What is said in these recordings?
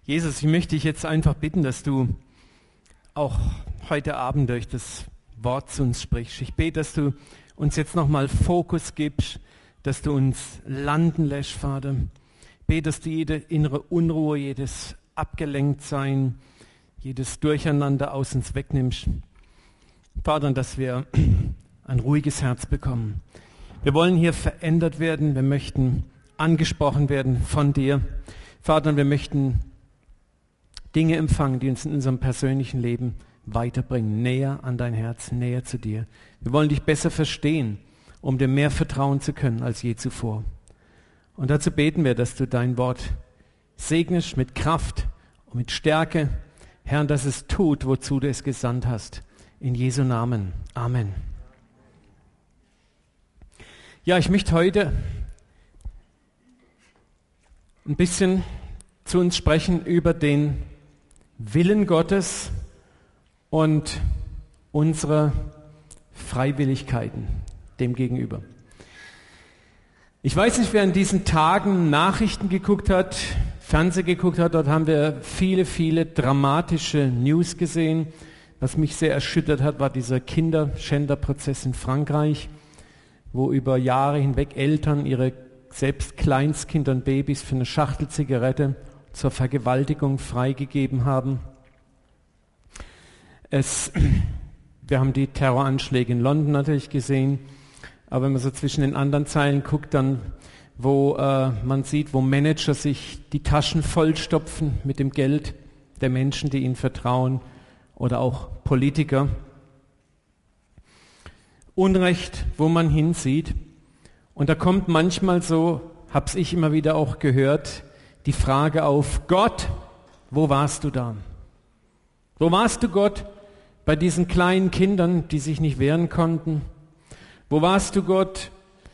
Jesus, ich möchte dich jetzt einfach bitten, dass du auch heute Abend durch das Wort zu uns sprichst. Ich bete, dass du uns jetzt nochmal Fokus gibst, dass du uns landen lässt, Vater. Ich bete, dass du jede innere Unruhe, jedes Abgelenktsein, jedes Durcheinander aus uns wegnimmst. Vater, dass wir ein ruhiges Herz bekommen. Wir wollen hier verändert werden, wir möchten angesprochen werden von dir. Vater, wir möchten Dinge empfangen, die uns in unserem persönlichen Leben weiterbringen, näher an dein Herz, näher zu dir. Wir wollen dich besser verstehen, um dir mehr vertrauen zu können als je zuvor. Und dazu beten wir, dass du dein Wort segnest mit Kraft und mit Stärke, Herr, dass es tut, wozu du es gesandt hast. In Jesu Namen. Amen. Ja, ich möchte heute ein bisschen zu uns sprechen über den Willen Gottes und unsere Freiwilligkeiten dem gegenüber. Ich weiß nicht, wer in diesen Tagen Nachrichten geguckt hat, Fernsehen geguckt hat, dort haben wir viele, viele dramatische News gesehen. Was mich sehr erschüttert hat, war dieser Kinderschänderprozess in Frankreich, wo über Jahre hinweg Eltern ihre selbst Kleinstkinder und Babys für eine Schachtel Zigarette zur Vergewaltigung freigegeben haben. Wir haben die Terroranschläge in London natürlich gesehen, aber wenn man so zwischen den anderen Zeilen guckt, dann wo man sieht, wo Manager sich die Taschen vollstopfen mit dem Geld der Menschen, die ihnen vertrauen, oder auch Politiker. Unrecht, wo man hinsieht. Und da kommt manchmal so, hab's ich immer wieder auch gehört, die Frage auf: Gott, wo warst du da? Wo warst du, Gott, bei diesen kleinen Kindern, die sich nicht wehren konnten? Wo warst du, Gott,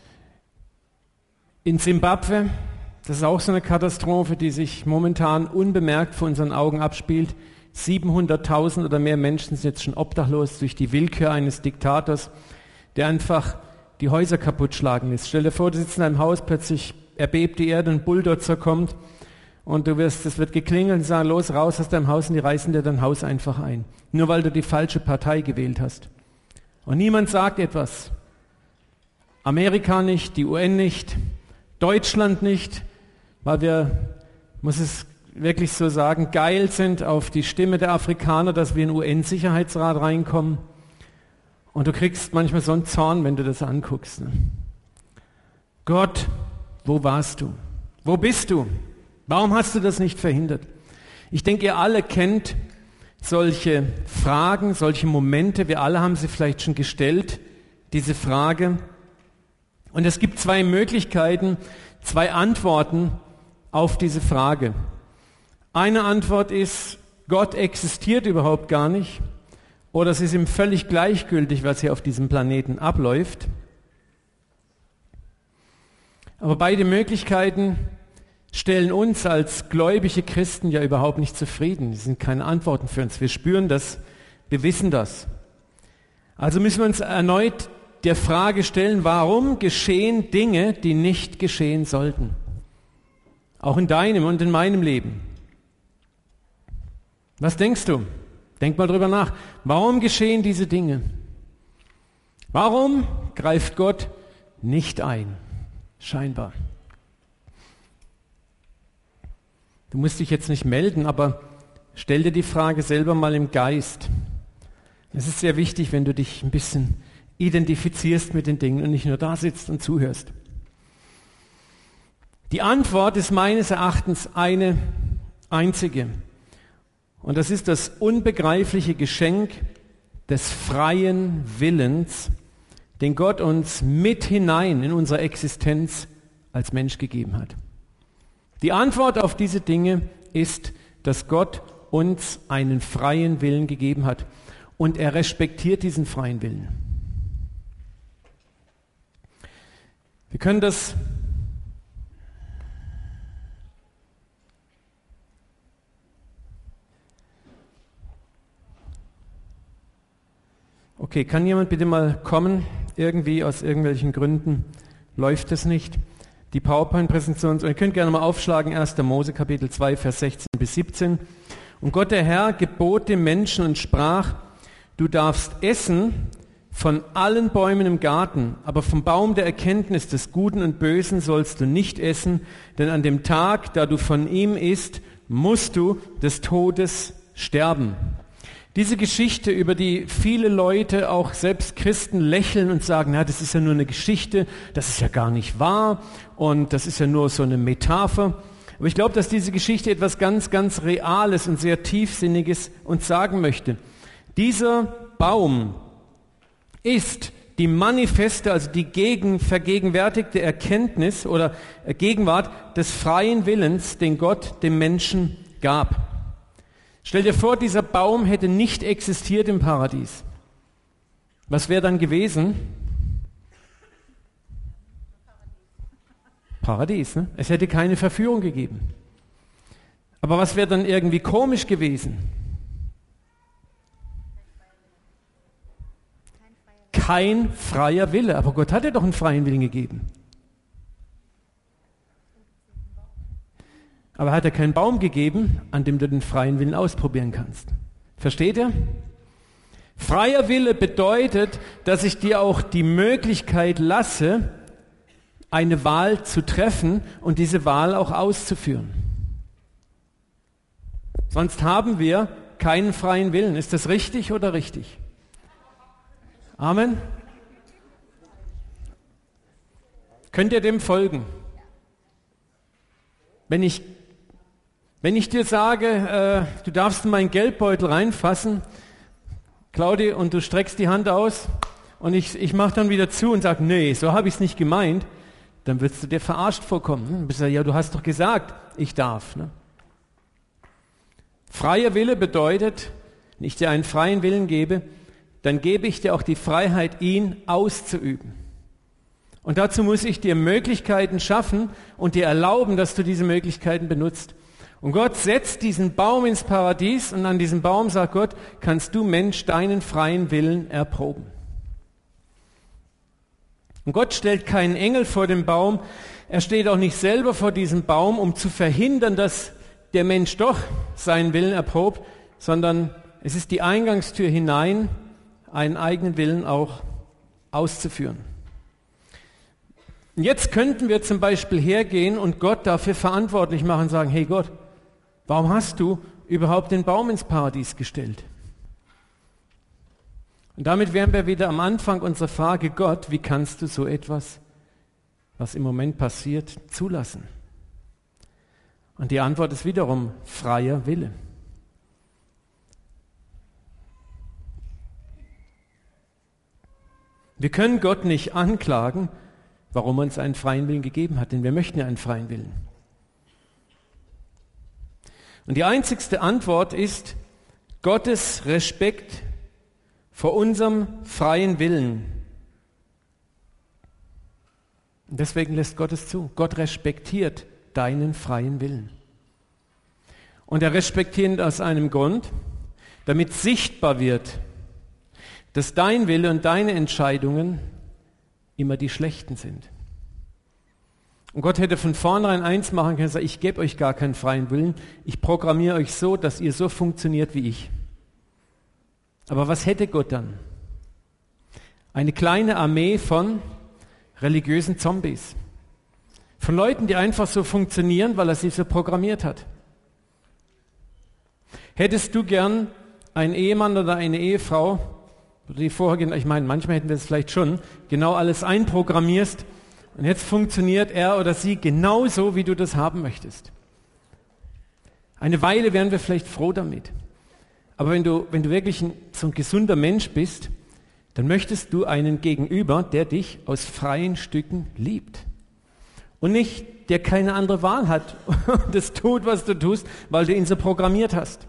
in Simbabwe? Das ist auch so eine Katastrophe, die sich momentan unbemerkt vor unseren Augen abspielt. 700.000 oder mehr Menschen sind jetzt schon obdachlos durch die Willkür eines Diktators, der einfach die Häuser kaputt schlagen lässt. Stell dir vor, du sitzt in einem Haus, plötzlich erbebt die Erde, ein Bulldozer kommt und es wird geklingelt und sagen: Los, raus aus deinem Haus, und die reißen dir dein Haus einfach ein. Nur weil du die falsche Partei gewählt hast. Und niemand sagt etwas. Amerika nicht, die UN nicht, Deutschland nicht, weil wir, muss es wirklich so sagen, geil sind auf die Stimme der Afrikaner, dass wir in den UN-Sicherheitsrat reinkommen. Und du kriegst manchmal so einen Zorn, wenn du das anguckst. Ne? Gott, wo warst du? Wo bist du? Warum hast du das nicht verhindert? Ich denke, ihr alle kennt solche Fragen, solche Momente. Wir alle haben sie vielleicht schon gestellt, diese Frage. Und es gibt zwei Möglichkeiten, zwei Antworten auf diese Frage. Eine Antwort ist: Gott existiert überhaupt gar nicht. Oder es ist ihm völlig gleichgültig, was hier auf diesem Planeten abläuft. Aber beide Möglichkeiten stellen uns als gläubige Christen ja überhaupt nicht zufrieden. Das sind keine Antworten für uns. Wir spüren das, wir wissen das. Also müssen wir uns erneut der Frage stellen: Warum geschehen Dinge, die nicht geschehen sollten? Auch in deinem und in meinem Leben. Was denkst du? Denk mal drüber nach. Warum geschehen diese Dinge? Warum greift Gott nicht ein? Scheinbar. Du musst dich jetzt nicht melden, aber stell dir die Frage selber mal im Geist. Es ist sehr wichtig, wenn du dich ein bisschen identifizierst mit den Dingen und nicht nur da sitzt und zuhörst. Die Antwort ist meines Erachtens eine einzige. Und das ist das unbegreifliche Geschenk des freien Willens, den Gott uns mit hinein in unsere Existenz als Mensch gegeben hat. Die Antwort auf diese Dinge ist, dass Gott uns einen freien Willen gegeben hat. Und er respektiert diesen freien Willen. Wir können das Okay, kann jemand bitte mal kommen? Irgendwie aus irgendwelchen Gründen läuft es nicht. die PowerPoint-Präsentation. Ihr könnt gerne mal aufschlagen, 1. Mose Kapitel 2, Vers 16 bis 17. Und Gott der Herr gebot dem Menschen und sprach, du darfst essen von allen Bäumen im Garten, aber vom Baum der Erkenntnis des Guten und Bösen sollst du nicht essen, denn an dem Tag, da du von ihm isst, musst du des Todes sterben. Diese Geschichte, über die viele Leute, auch selbst Christen, lächeln und sagen, na, das ist ja nur eine Geschichte, das ist ja gar nicht wahr und das ist ja nur so eine Metapher. Aber ich glaube, dass diese Geschichte etwas ganz, ganz Reales und sehr Tiefsinniges uns sagen möchte. Dieser Baum ist die manifeste, also die vergegenwärtigte Erkenntnis oder Gegenwart des freien Willens, den Gott dem Menschen gab. Stell dir vor, dieser Baum hätte nicht existiert im Paradies. Was wäre dann gewesen? Paradies, ne? Es hätte keine Verführung gegeben. Aber was wäre dann irgendwie komisch gewesen? Kein freier Wille. Aber Gott hat dir doch einen freien Willen gegeben. Aber hat er keinen Baum gegeben, an dem du den freien Willen ausprobieren kannst. Versteht ihr? Freier Wille bedeutet, dass ich dir auch die Möglichkeit lasse, eine Wahl zu treffen und diese Wahl auch auszuführen. Sonst haben wir keinen freien Willen. Ist das richtig oder richtig? Amen. Könnt ihr dem folgen? Wenn ich dir sage, du darfst in meinen Geldbeutel reinfassen, Claudi, und du streckst die Hand aus und ich mache dann wieder zu und sage, nee, so habe ich es nicht gemeint, dann wirst du dir verarscht vorkommen. Dann bist du, ja, du hast doch gesagt, ich darf. Ne? Freier Wille bedeutet, wenn ich dir einen freien Willen gebe, dann gebe ich dir auch die Freiheit, ihn auszuüben. Und dazu muss ich dir Möglichkeiten schaffen und dir erlauben, dass du diese Möglichkeiten benutzt. Und Gott setzt diesen Baum ins Paradies und an diesem Baum sagt Gott, kannst du, Mensch, deinen freien Willen erproben. Und Gott stellt keinen Engel vor dem Baum, er steht auch nicht selber vor diesem Baum, um zu verhindern, dass der Mensch doch seinen Willen erprobt, sondern es ist die Eingangstür hinein, einen eigenen Willen auch auszuführen. Und jetzt könnten wir zum Beispiel hergehen und Gott dafür verantwortlich machen und sagen, hey Gott, warum hast du überhaupt den Baum ins Paradies gestellt? Und damit wären wir wieder am Anfang unserer Frage, Gott, wie kannst du so etwas, was im Moment passiert, zulassen? Und die Antwort ist wiederum freier Wille. Wir können Gott nicht anklagen, warum er uns einen freien Willen gegeben hat, denn wir möchten ja einen freien Willen. Und die einzigste Antwort ist Gottes Respekt vor unserem freien Willen. Und deswegen lässt Gott es zu. Gott respektiert deinen freien Willen. Und er respektiert ihn aus einem Grund, damit sichtbar wird, dass dein Wille und deine Entscheidungen immer die schlechten sind. Und Gott hätte von vornherein eins machen können, sagen, ich gebe euch gar keinen freien Willen, ich programmiere euch so, dass ihr so funktioniert wie ich. Aber was hätte Gott dann? Eine kleine Armee von religiösen Zombies. Von Leuten, die einfach so funktionieren, weil er sie so programmiert hat. Hättest du gern einen Ehemann oder eine Ehefrau, die vorher, ich meine, manchmal hätten wir es vielleicht schon, genau alles einprogrammierst und jetzt funktioniert er oder sie genauso, wie du das haben möchtest. Eine Weile wären wir vielleicht froh damit. Aber wenn du wirklich so ein gesunder Mensch bist, dann möchtest du einen Gegenüber, der dich aus freien Stücken liebt. Und nicht, der keine andere Wahl hat und das tut, was du tust, weil du ihn so programmiert hast.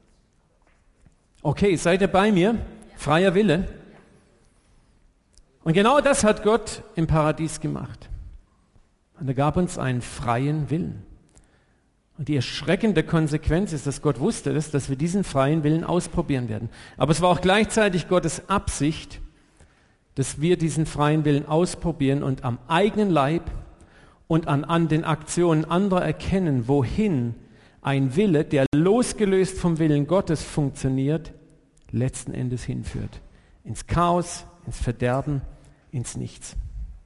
Okay, seid ihr bei mir? Freier Wille. Und genau das hat Gott im Paradies gemacht. Und er gab uns einen freien Willen. Und die erschreckende Konsequenz ist, dass Gott wusste, dass wir diesen freien Willen ausprobieren werden. Aber es war auch gleichzeitig Gottes Absicht, dass wir diesen freien Willen ausprobieren und am eigenen Leib und an den Aktionen anderer erkennen, wohin ein Wille, der losgelöst vom Willen Gottes funktioniert, letzten Endes hinführt. Ins Chaos, ins Verderben, ins Nichts.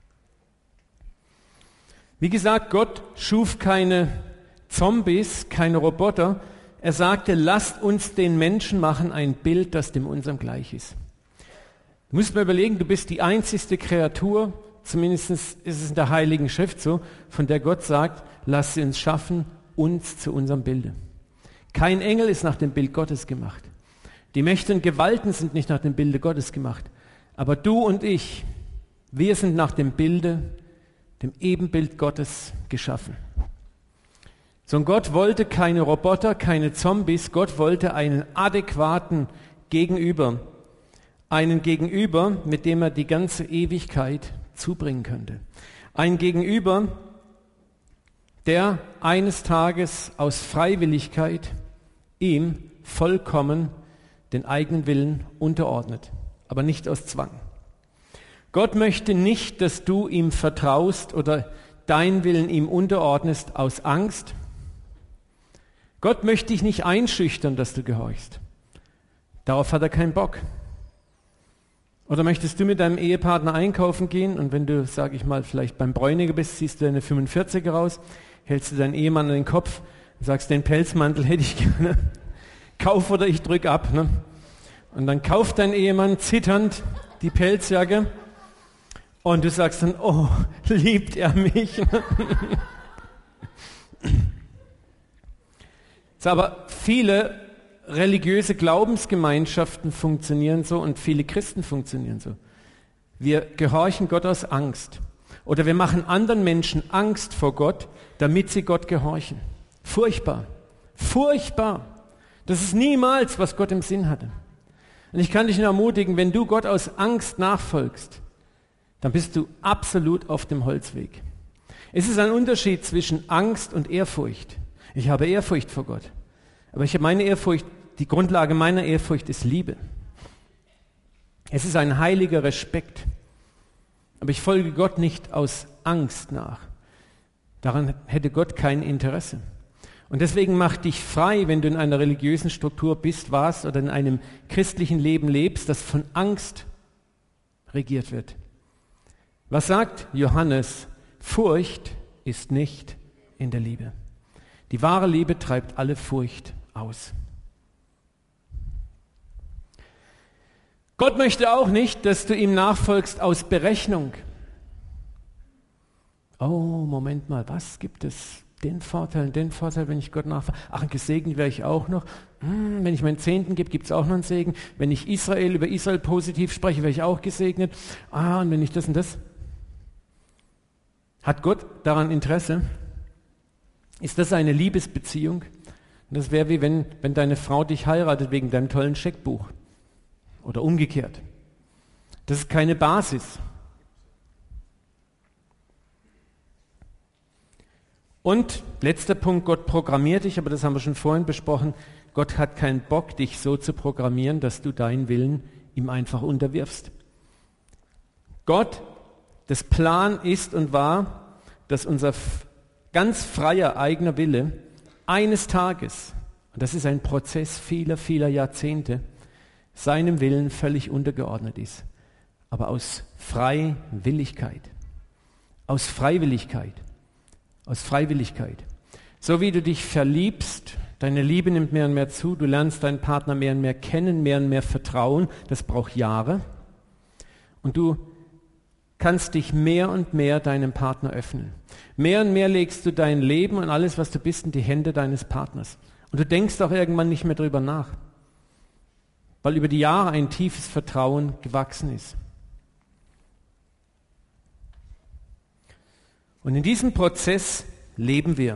Wie gesagt, Gott schuf keine Zombies, keine Roboter. Er sagte, lasst uns den Menschen machen, ein Bild, das dem unserem gleich ist. Du musst mir überlegen, du bist die einzigste Kreatur, zumindest ist es in der Heiligen Schrift so, von der Gott sagt, lasst sie uns schaffen, uns zu unserem Bilde. Kein Engel ist nach dem Bild Gottes gemacht. Die Mächte und Gewalten sind nicht nach dem Bilde Gottes gemacht. Aber du und ich, wir sind nach dem Bilde, dem Ebenbild Gottes geschaffen. So, und Gott wollte keine Roboter, keine Zombies. Gott wollte einen adäquaten Gegenüber. Einen Gegenüber, mit dem er die ganze Ewigkeit zubringen könnte. Ein Gegenüber, der eines Tages aus Freiwilligkeit ihm vollkommen den eigenen Willen unterordnet, aber nicht aus Zwang. Gott möchte nicht, dass du ihm vertraust oder deinen Willen ihm unterordnest aus Angst. Gott möchte dich nicht einschüchtern, dass du gehorchst. Darauf hat er keinen Bock. Oder möchtest du mit deinem Ehepartner einkaufen gehen und wenn du, sag ich mal, vielleicht beim Bräuniger bist, ziehst du deine 45er raus, hältst du deinen Ehemann an den Kopf und sagst, den Pelzmantel hätte ich gerne. Kauf oder ich drück ab. Ne? Und dann kauft dein Ehemann zitternd die Pelzjacke und du sagst dann, oh, liebt er mich? So, aber viele religiöse Glaubensgemeinschaften funktionieren so und viele Christen funktionieren so. Wir gehorchen Gott aus Angst. Oder wir machen anderen Menschen Angst vor Gott, damit sie Gott gehorchen. Furchtbar. Furchtbar. Das ist niemals, was Gott im Sinn hatte. Und ich kann dich nur ermutigen, wenn du Gott aus Angst nachfolgst, dann bist du absolut auf dem Holzweg. Es ist ein Unterschied zwischen Angst und Ehrfurcht. Ich habe Ehrfurcht vor Gott. Aber ich habe meine Ehrfurcht, die Grundlage meiner Ehrfurcht ist Liebe. Es ist ein heiliger Respekt. Aber ich folge Gott nicht aus Angst nach. Daran hätte Gott kein Interesse. Und deswegen mach dich frei, wenn du in einer religiösen Struktur bist, warst oder in einem christlichen Leben lebst, das von Angst regiert wird. Was sagt Johannes? Furcht ist nicht in der Liebe. Die wahre Liebe treibt alle Furcht aus. Gott möchte auch nicht, dass du ihm nachfolgst aus Berechnung. Oh, Moment mal, was gibt es? Den Vorteil, wenn ich Gott nachfolge. Ach, ein gesegnet wäre ich auch noch. Wenn ich meinen Zehnten gebe, gibt es auch noch einen Segen. Wenn ich über Israel positiv spreche, wäre ich auch gesegnet. Und wenn ich das und das. Hat Gott daran Interesse? Ist das eine Liebesbeziehung? Und das wäre wie wenn deine Frau dich heiratet wegen deinem tollen Scheckbuch. Oder umgekehrt. Das ist keine Basis. Und letzter Punkt, Gott programmiert dich, aber das haben wir schon vorhin besprochen. Gott hat keinen Bock, dich so zu programmieren, dass du deinen Willen ihm einfach unterwirfst. Gott, das Plan ist und war, dass unser ganz freier eigener Wille eines Tages, und das ist ein Prozess vieler, vieler Jahrzehnte, seinem Willen völlig untergeordnet ist. Aber aus Freiwilligkeit. Aus Freiwilligkeit. Aus Freiwilligkeit. So wie du dich verliebst, deine Liebe nimmt mehr und mehr zu, du lernst deinen Partner mehr und mehr kennen, mehr und mehr vertrauen, das braucht Jahre. Und du kannst dich mehr und mehr deinem Partner öffnen. Mehr und mehr legst du dein Leben und alles, was du bist, in die Hände deines Partners. Und du denkst auch irgendwann nicht mehr drüber nach, weil über die Jahre ein tiefes Vertrauen gewachsen ist. Und in diesem Prozess leben wir.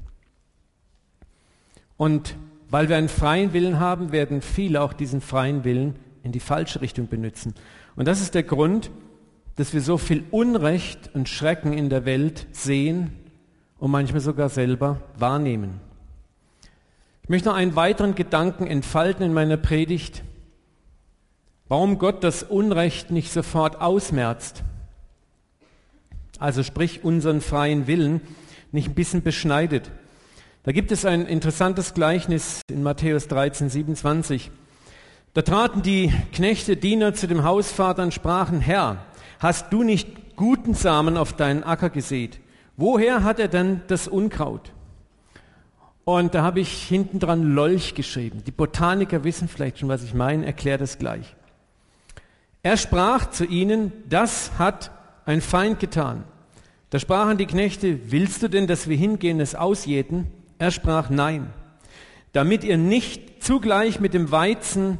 Und weil wir einen freien Willen haben, werden viele auch diesen freien Willen in die falsche Richtung benutzen. Und das ist der Grund, dass wir so viel Unrecht und Schrecken in der Welt sehen und manchmal sogar selber wahrnehmen. Ich möchte noch einen weiteren Gedanken entfalten in meiner Predigt, warum Gott das Unrecht nicht sofort ausmerzt. also sprich unseren freien Willen, nicht ein bisschen beschneidet. Da gibt es ein interessantes Gleichnis in Matthäus 13, 27. Da traten die Knechte, Diener zu dem Hausvater und sprachen: Herr, hast du nicht guten Samen auf deinen Acker gesät? Woher hat er denn das Unkraut? Und da habe ich hinten dran Lolch geschrieben. Die Botaniker wissen vielleicht schon, was ich meine, erkläre das gleich. Er sprach zu ihnen: Das hat ein Feind getan. Da sprachen die Knechte: Willst du denn, dass wir hingehen, es ausjäten? Er sprach: Nein, damit ihr nicht zugleich den Weizen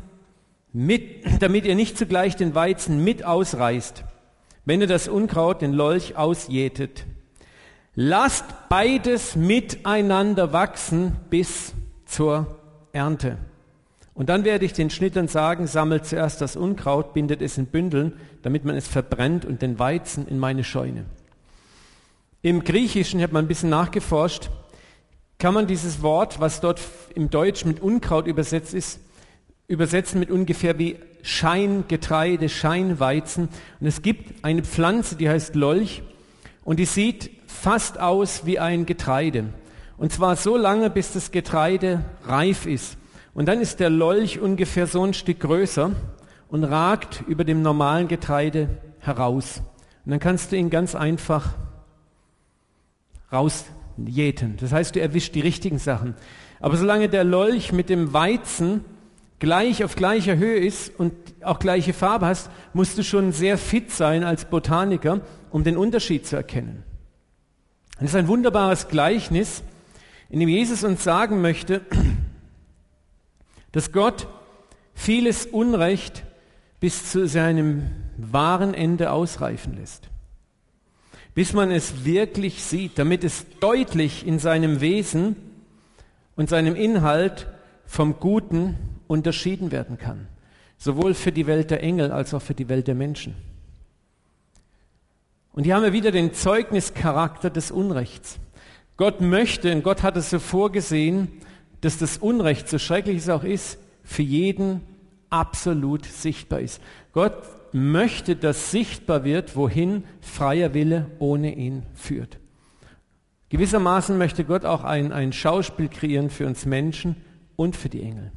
mit ausreißt, wenn ihr das Unkraut, den Lolch, ausjätet. Lasst beides miteinander wachsen bis zur Ernte. Und dann werde ich den Schnittern sagen: Sammelt zuerst das Unkraut, bindet es in Bündeln, damit man es verbrennt, und den Weizen in meine Scheune. Im Griechischen, ich habe mal ein bisschen nachgeforscht, kann man dieses Wort, was dort im Deutsch mit Unkraut übersetzt ist, übersetzen mit ungefähr wie Scheingetreide, Scheinweizen. Und es gibt eine Pflanze, die heißt Lolch, und die sieht fast aus wie ein Getreide. Und zwar so lange, bis das Getreide reif ist. Und dann ist der Lolch ungefähr so ein Stück größer und ragt über dem normalen Getreide heraus. Und dann kannst du ihn ganz einfach rausjäten. Das heißt, du erwischst die richtigen Sachen. Aber solange der Lolch mit dem Weizen auf gleicher Höhe ist und auch gleiche Farbe hast, musst du schon sehr fit sein als Botaniker, um den Unterschied zu erkennen. Das ist ein wunderbares Gleichnis, in dem Jesus uns sagen möchte, dass Gott vieles Unrecht bis zu seinem wahren Ende ausreifen lässt. Bis man es wirklich sieht, damit es deutlich in seinem Wesen und seinem Inhalt vom Guten unterschieden werden kann. Sowohl für die Welt der Engel als auch für die Welt der Menschen. Und hier haben wir wieder den Zeugnischarakter des Unrechts. Gott möchte, und Gott hat es so vorgesehen, dass das Unrecht, so schrecklich es auch ist, für jeden absolut sichtbar ist. Gott möchte, dass sichtbar wird, wohin freier Wille ohne ihn führt. Gewissermaßen möchte Gott auch ein Schauspiel kreieren für uns Menschen und für die Engel.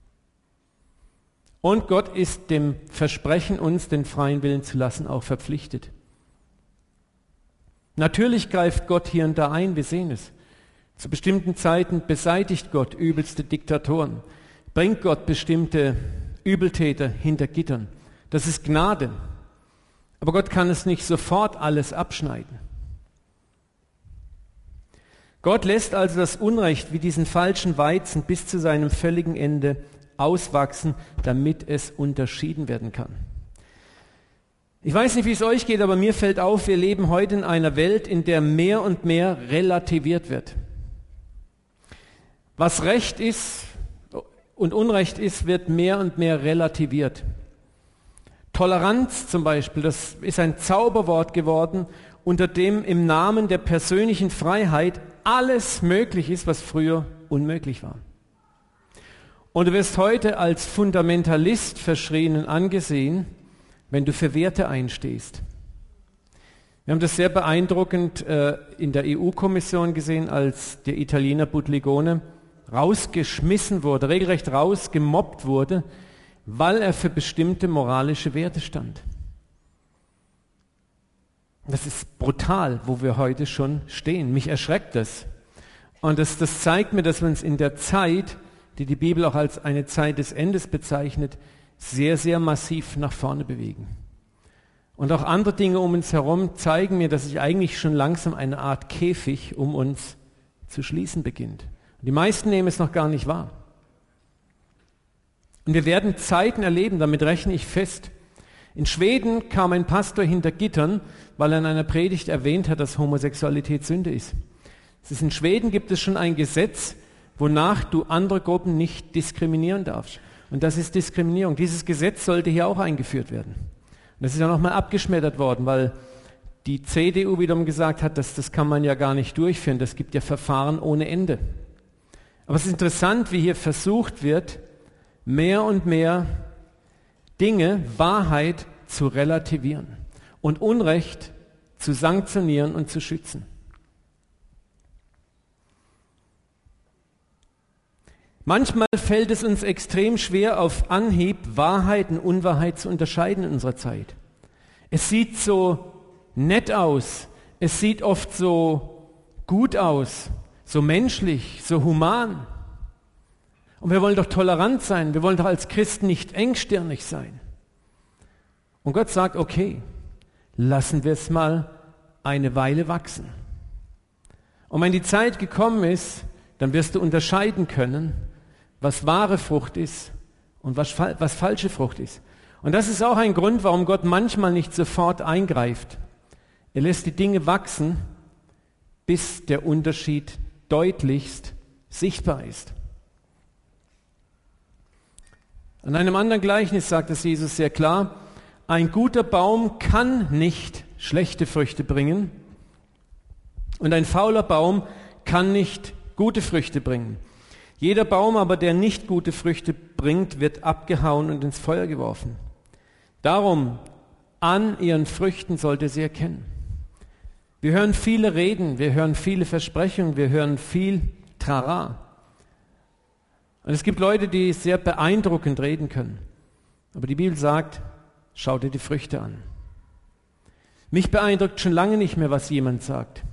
Und Gott ist dem Versprechen, uns den freien Willen zu lassen, auch verpflichtet. Natürlich greift Gott hier und da ein, wir sehen es. Zu bestimmten Zeiten beseitigt Gott übelste Diktatoren, bringt Gott bestimmte Übeltäter hinter Gittern. Das ist Gnade. Aber Gott kann es nicht sofort alles abschneiden. Gott lässt also das Unrecht wie diesen falschen Weizen bis zu seinem völligen Ende auswachsen, damit es unterschieden werden kann. Ich weiß nicht, wie es euch geht, aber mir fällt auf, wir leben heute in einer Welt, in der mehr und mehr relativiert wird. Was Recht ist und Unrecht ist, wird mehr und mehr relativiert. Toleranz zum Beispiel, das ist ein Zauberwort geworden, unter dem im Namen der persönlichen Freiheit alles möglich ist, was früher unmöglich war. Und du wirst heute als Fundamentalist verschrien und angesehen, wenn du für Werte einstehst. Wir haben das sehr beeindruckend in der EU-Kommission gesehen, als der Italiener Buttiglione rausgeschmissen wurde, regelrecht rausgemobbt wurde, weil er für bestimmte moralische Werte stand. Das ist brutal, wo wir heute schon stehen. Mich erschreckt das. Und das zeigt mir, dass wir uns in der Zeit, die die Bibel auch als eine Zeit des Endes bezeichnet, sehr, sehr massiv nach vorne bewegen. Und auch andere Dinge um uns herum zeigen mir, dass sich eigentlich schon langsam eine Art Käfig um uns zu schließen beginnt. Und die meisten nehmen es noch gar nicht wahr. Und wir werden Zeiten erleben, damit rechne ich fest. In Schweden kam ein Pastor hinter Gittern, weil er in einer Predigt erwähnt hat, dass Homosexualität Sünde ist. In Schweden gibt es schon ein Gesetz, wonach du andere Gruppen nicht diskriminieren darfst. Und das ist Diskriminierung. Dieses Gesetz sollte hier auch eingeführt werden. Und das ist ja nochmal abgeschmettert worden, weil die CDU wiederum gesagt hat, dass das kann man ja gar nicht durchführen. Das gibt ja Verfahren ohne Ende. Aber es ist interessant, wie hier versucht wird, mehr und mehr Dinge, Wahrheit zu relativieren und Unrecht zu sanktionieren und zu schützen. Manchmal fällt es uns extrem schwer, auf Anhieb Wahrheit und Unwahrheit zu unterscheiden in unserer Zeit. Es sieht so nett aus, es sieht oft so gut aus, so menschlich, so human. Und wir wollen doch tolerant sein, wir wollen doch als Christen nicht engstirnig sein. Und Gott sagt, okay, lassen wir es mal eine Weile wachsen. Und wenn die Zeit gekommen ist, dann wirst du unterscheiden können, was wahre Frucht ist und was falsche Frucht ist. Und das ist auch ein Grund, warum Gott manchmal nicht sofort eingreift. Er lässt die Dinge wachsen, bis der Unterschied deutlichst sichtbar ist. An einem anderen Gleichnis sagt es Jesus sehr klar, ein guter Baum kann nicht schlechte Früchte bringen und ein fauler Baum kann nicht gute Früchte bringen. Jeder Baum aber, der nicht gute Früchte bringt, wird abgehauen und ins Feuer geworfen. Darum, an ihren Früchten sollt ihr sie erkennen. Wir hören viele Reden, wir hören viele Versprechungen, wir hören viel Trara. Und es gibt Leute, die sehr beeindruckend reden können. Aber die Bibel sagt, schau dir die Früchte an. Mich beeindruckt schon lange nicht mehr, was jemand sagt.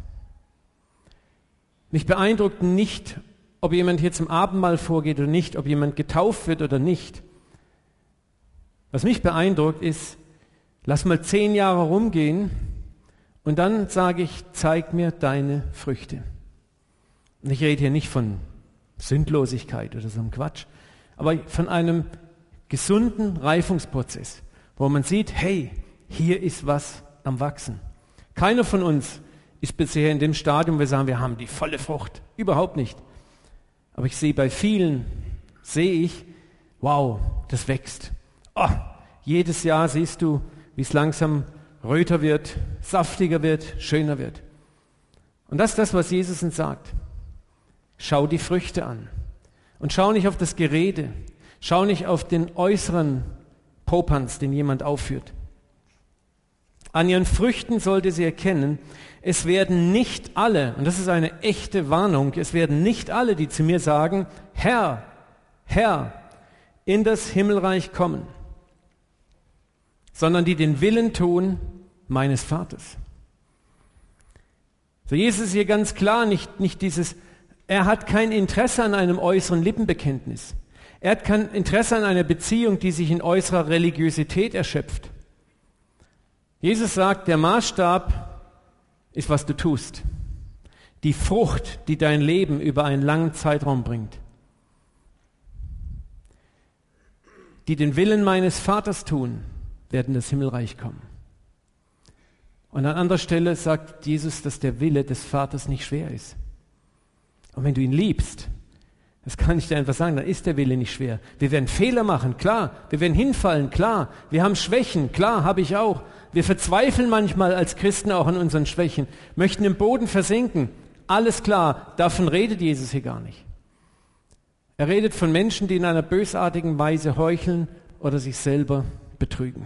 Mich beeindruckt nicht, ob jemand hier zum Abendmahl vorgeht oder nicht, ob jemand getauft wird oder nicht. Was mich beeindruckt ist, lass mal 10 Jahre rumgehen und dann sage ich, zeig mir deine Früchte. Und ich rede hier nicht von Sündlosigkeit oder so einem Quatsch, aber von einem gesunden Reifungsprozess, wo man sieht, hey, hier ist was am Wachsen. Keiner von uns ist bisher in dem Stadium, wo wir sagen, wir haben die volle Frucht. Überhaupt nicht. Aber ich sehe bei vielen, wow, das wächst. Oh, jedes Jahr siehst du, wie es langsam röter wird, saftiger wird, schöner wird. Und das ist das, was Jesus uns sagt. Schau die Früchte an. Und schau nicht auf das Gerede. Schau nicht auf den äußeren Popanz, den jemand aufführt. An ihren Früchten sollte sie erkennen, es werden nicht alle, und das ist eine echte Warnung, es werden nicht alle, die zu mir sagen, Herr, Herr, in das Himmelreich kommen, sondern die den Willen tun meines Vaters. So, Jesus ist hier ganz klar, nicht dieses, er hat kein Interesse an einem äußeren Lippenbekenntnis. Er hat kein Interesse an einer Beziehung, die sich in äußerer Religiosität erschöpft. Jesus sagt, der Maßstab ist, was du tust. Die Frucht, die dein Leben über einen langen Zeitraum bringt. Die den Willen meines Vaters tun, werden in das Himmelreich kommen. Und an anderer Stelle sagt Jesus, dass der Wille des Vaters nicht schwer ist. Und wenn du ihn liebst, das kann ich dir einfach sagen, dann ist der Wille nicht schwer. Wir werden Fehler machen, klar. Wir werden hinfallen, klar. Wir haben Schwächen, klar, habe ich auch. Wir verzweifeln manchmal als Christen auch an unseren Schwächen, möchten im Boden versinken. Alles klar, davon redet Jesus hier gar nicht. Er redet von Menschen, die in einer bösartigen Weise heucheln oder sich selber betrügen.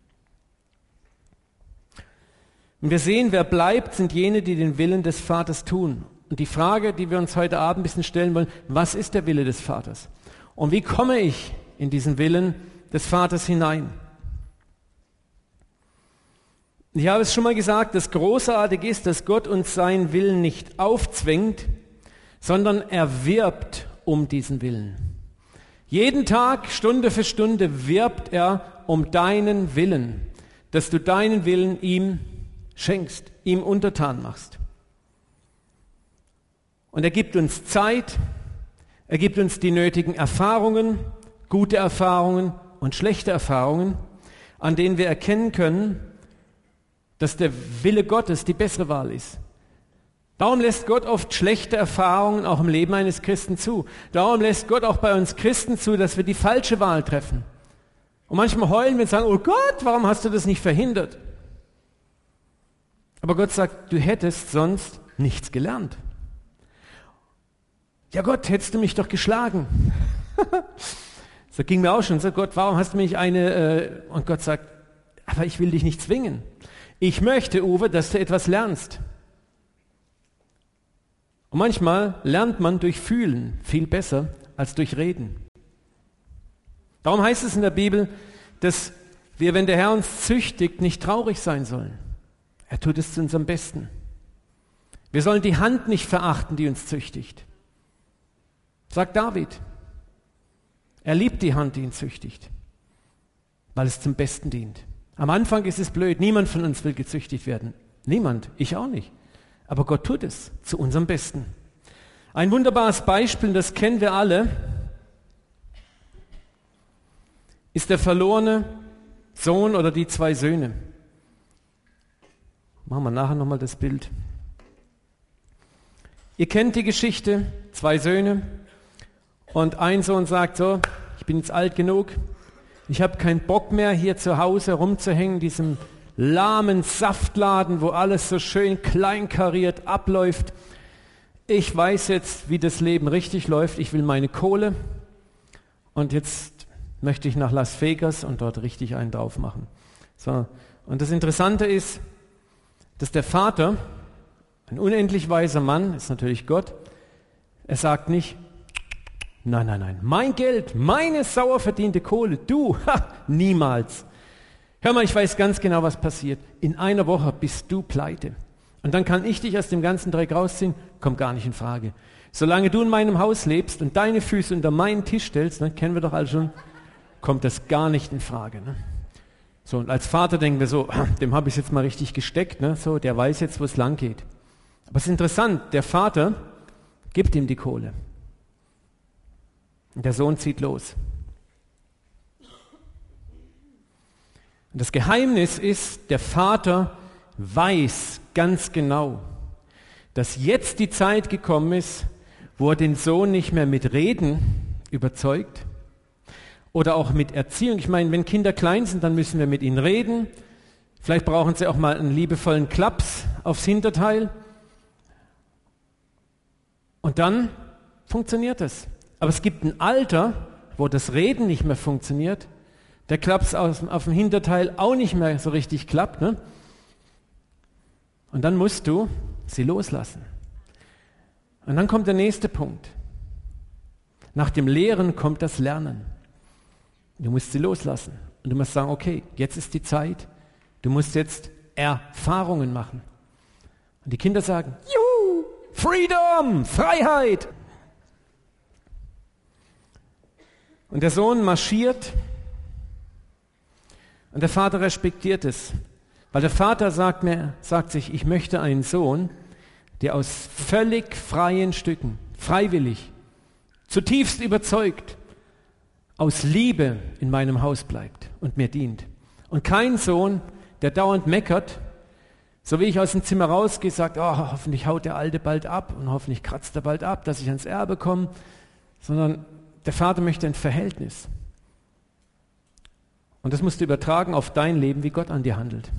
Und wir sehen, wer bleibt, sind jene, die den Willen des Vaters tun. Und die Frage, die wir uns heute Abend ein bisschen stellen wollen, was ist der Wille des Vaters? Und wie komme ich in diesen Willen des Vaters hinein? Ich habe es schon mal gesagt, das Großartige ist, dass Gott uns seinen Willen nicht aufzwängt, sondern er wirbt um diesen Willen. Jeden Tag, Stunde für Stunde wirbt er um deinen Willen, dass du deinen Willen ihm schenkst, ihm untertan machst. Und er gibt uns Zeit, er gibt uns die nötigen Erfahrungen, gute Erfahrungen und schlechte Erfahrungen, an denen wir erkennen können, dass der Wille Gottes die bessere Wahl ist. Darum lässt Gott oft schlechte Erfahrungen auch im Leben eines Christen zu. Darum lässt Gott auch bei uns Christen zu, dass wir die falsche Wahl treffen. Und manchmal heulen wir und sagen, oh Gott, warum hast du das nicht verhindert? Aber Gott sagt, du hättest sonst nichts gelernt. Ja Gott, hättest du mich doch geschlagen. Das ging mir auch schon. So, Gott, warum hast du mich und Gott sagt, aber ich will dich nicht zwingen. Ich möchte, Uwe, dass du etwas lernst. Und manchmal lernt man durch Fühlen viel besser als durch Reden. Darum heißt es in der Bibel, dass wir, wenn der Herr uns züchtigt, nicht traurig sein sollen. Er tut es zu unserem Besten. Wir sollen die Hand nicht verachten, die uns züchtigt. Sagt David. Er liebt die Hand, die ihn züchtigt, weil es zum Besten dient. Am Anfang ist es blöd, niemand von uns will gezüchtigt werden. Niemand, ich auch nicht. Aber Gott tut es zu unserem Besten. Ein wunderbares Beispiel, das kennen wir alle, ist der verlorene Sohn oder die 2 Söhne. Machen wir nachher nochmal das Bild. Ihr kennt die Geschichte, 2 Söhne und ein Sohn sagt so, ich bin jetzt alt genug, ich habe keinen Bock mehr hier zu Hause rumzuhängen, diesem lahmen Saftladen, wo alles so schön kleinkariert abläuft. Ich weiß jetzt, wie das Leben richtig läuft, ich will meine Kohle und jetzt möchte ich nach Las Vegas und dort richtig einen drauf machen. So. Und das Interessante ist, dass der Vater, ein unendlich weiser Mann, ist natürlich Gott, er sagt nicht, nein, mein Geld, meine sauer verdiente Kohle, du, niemals. Hör mal, ich weiß ganz genau, was passiert. In einer Woche bist du pleite. Und dann kann ich dich aus dem ganzen Dreck rausziehen, kommt gar nicht in Frage. Solange du in meinem Haus lebst und deine Füße unter meinen Tisch stellst, ne, kennen wir doch alle schon, kommt das gar nicht in Frage. Ne? So, und als Vater denken wir so, dem habe ich jetzt mal richtig gesteckt, ne? So, der weiß jetzt, wo es lang geht. Aber es ist interessant, der Vater gibt ihm die Kohle. Und der Sohn zieht los. Und das Geheimnis ist, der Vater weiß ganz genau, dass jetzt die Zeit gekommen ist, wo er den Sohn nicht mehr mit Reden überzeugt oder auch mit Erziehung. Ich meine, wenn Kinder klein sind, dann müssen wir mit ihnen reden. Vielleicht brauchen sie auch mal einen liebevollen Klaps aufs Hinterteil. Und dann funktioniert es. Aber es gibt ein Alter, wo das Reden nicht mehr funktioniert, der Klaps auf dem Hinterteil auch nicht mehr so richtig klappt. Ne? Und dann musst du sie loslassen. Und dann kommt der nächste Punkt. Nach dem Lehren kommt das Lernen. Du musst sie loslassen. Und du musst sagen, okay, jetzt ist die Zeit. Du musst jetzt Erfahrungen machen. Und die Kinder sagen, Juhu, Freedom, Freiheit. Und der Sohn marschiert und der Vater respektiert es. Weil der Vater sagt sich, ich möchte einen Sohn, der aus völlig freien Stücken, freiwillig, zutiefst überzeugt, aus Liebe in meinem Haus bleibt und mir dient. Und kein Sohn, der dauernd meckert, so wie ich aus dem Zimmer rausgehe, sagt, oh, hoffentlich haut der Alte bald ab und hoffentlich kratzt er bald ab, dass ich ans Erbe komme, sondern der Vater möchte ein Verhältnis. Und das musst du übertragen auf dein Leben, wie Gott an dir handelt.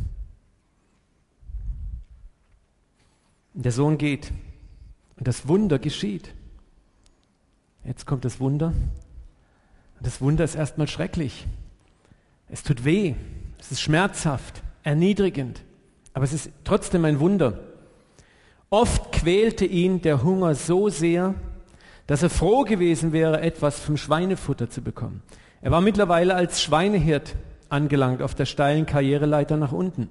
Und der Sohn geht und das Wunder geschieht. Jetzt kommt das Wunder. Und das Wunder ist erstmal schrecklich. Es tut weh, es ist schmerzhaft, erniedrigend, aber es ist trotzdem ein Wunder. Oft quälte ihn der Hunger so sehr, dass er froh gewesen wäre, etwas vom Schweinefutter zu bekommen. Er war mittlerweile als Schweinehirt angelangt auf der steilen Karriereleiter nach unten.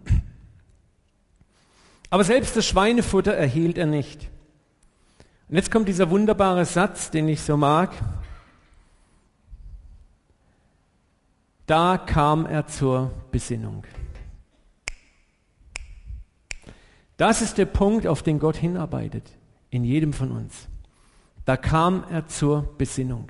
Aber selbst das Schweinefutter erhielt er nicht. Und jetzt kommt dieser wunderbare Satz, den ich so mag. Da kam er zur Besinnung. Das ist der Punkt, auf den Gott hinarbeitet, in jedem von uns. Da kam er zur Besinnung.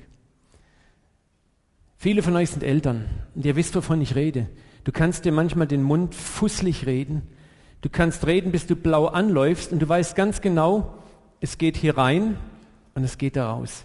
Viele von euch sind Eltern und ihr wisst, wovon ich rede. Du kannst dir manchmal den Mund fusselig reden. Du kannst reden, bis du blau anläufst und du weißt ganz genau, es geht hier rein und es geht da raus.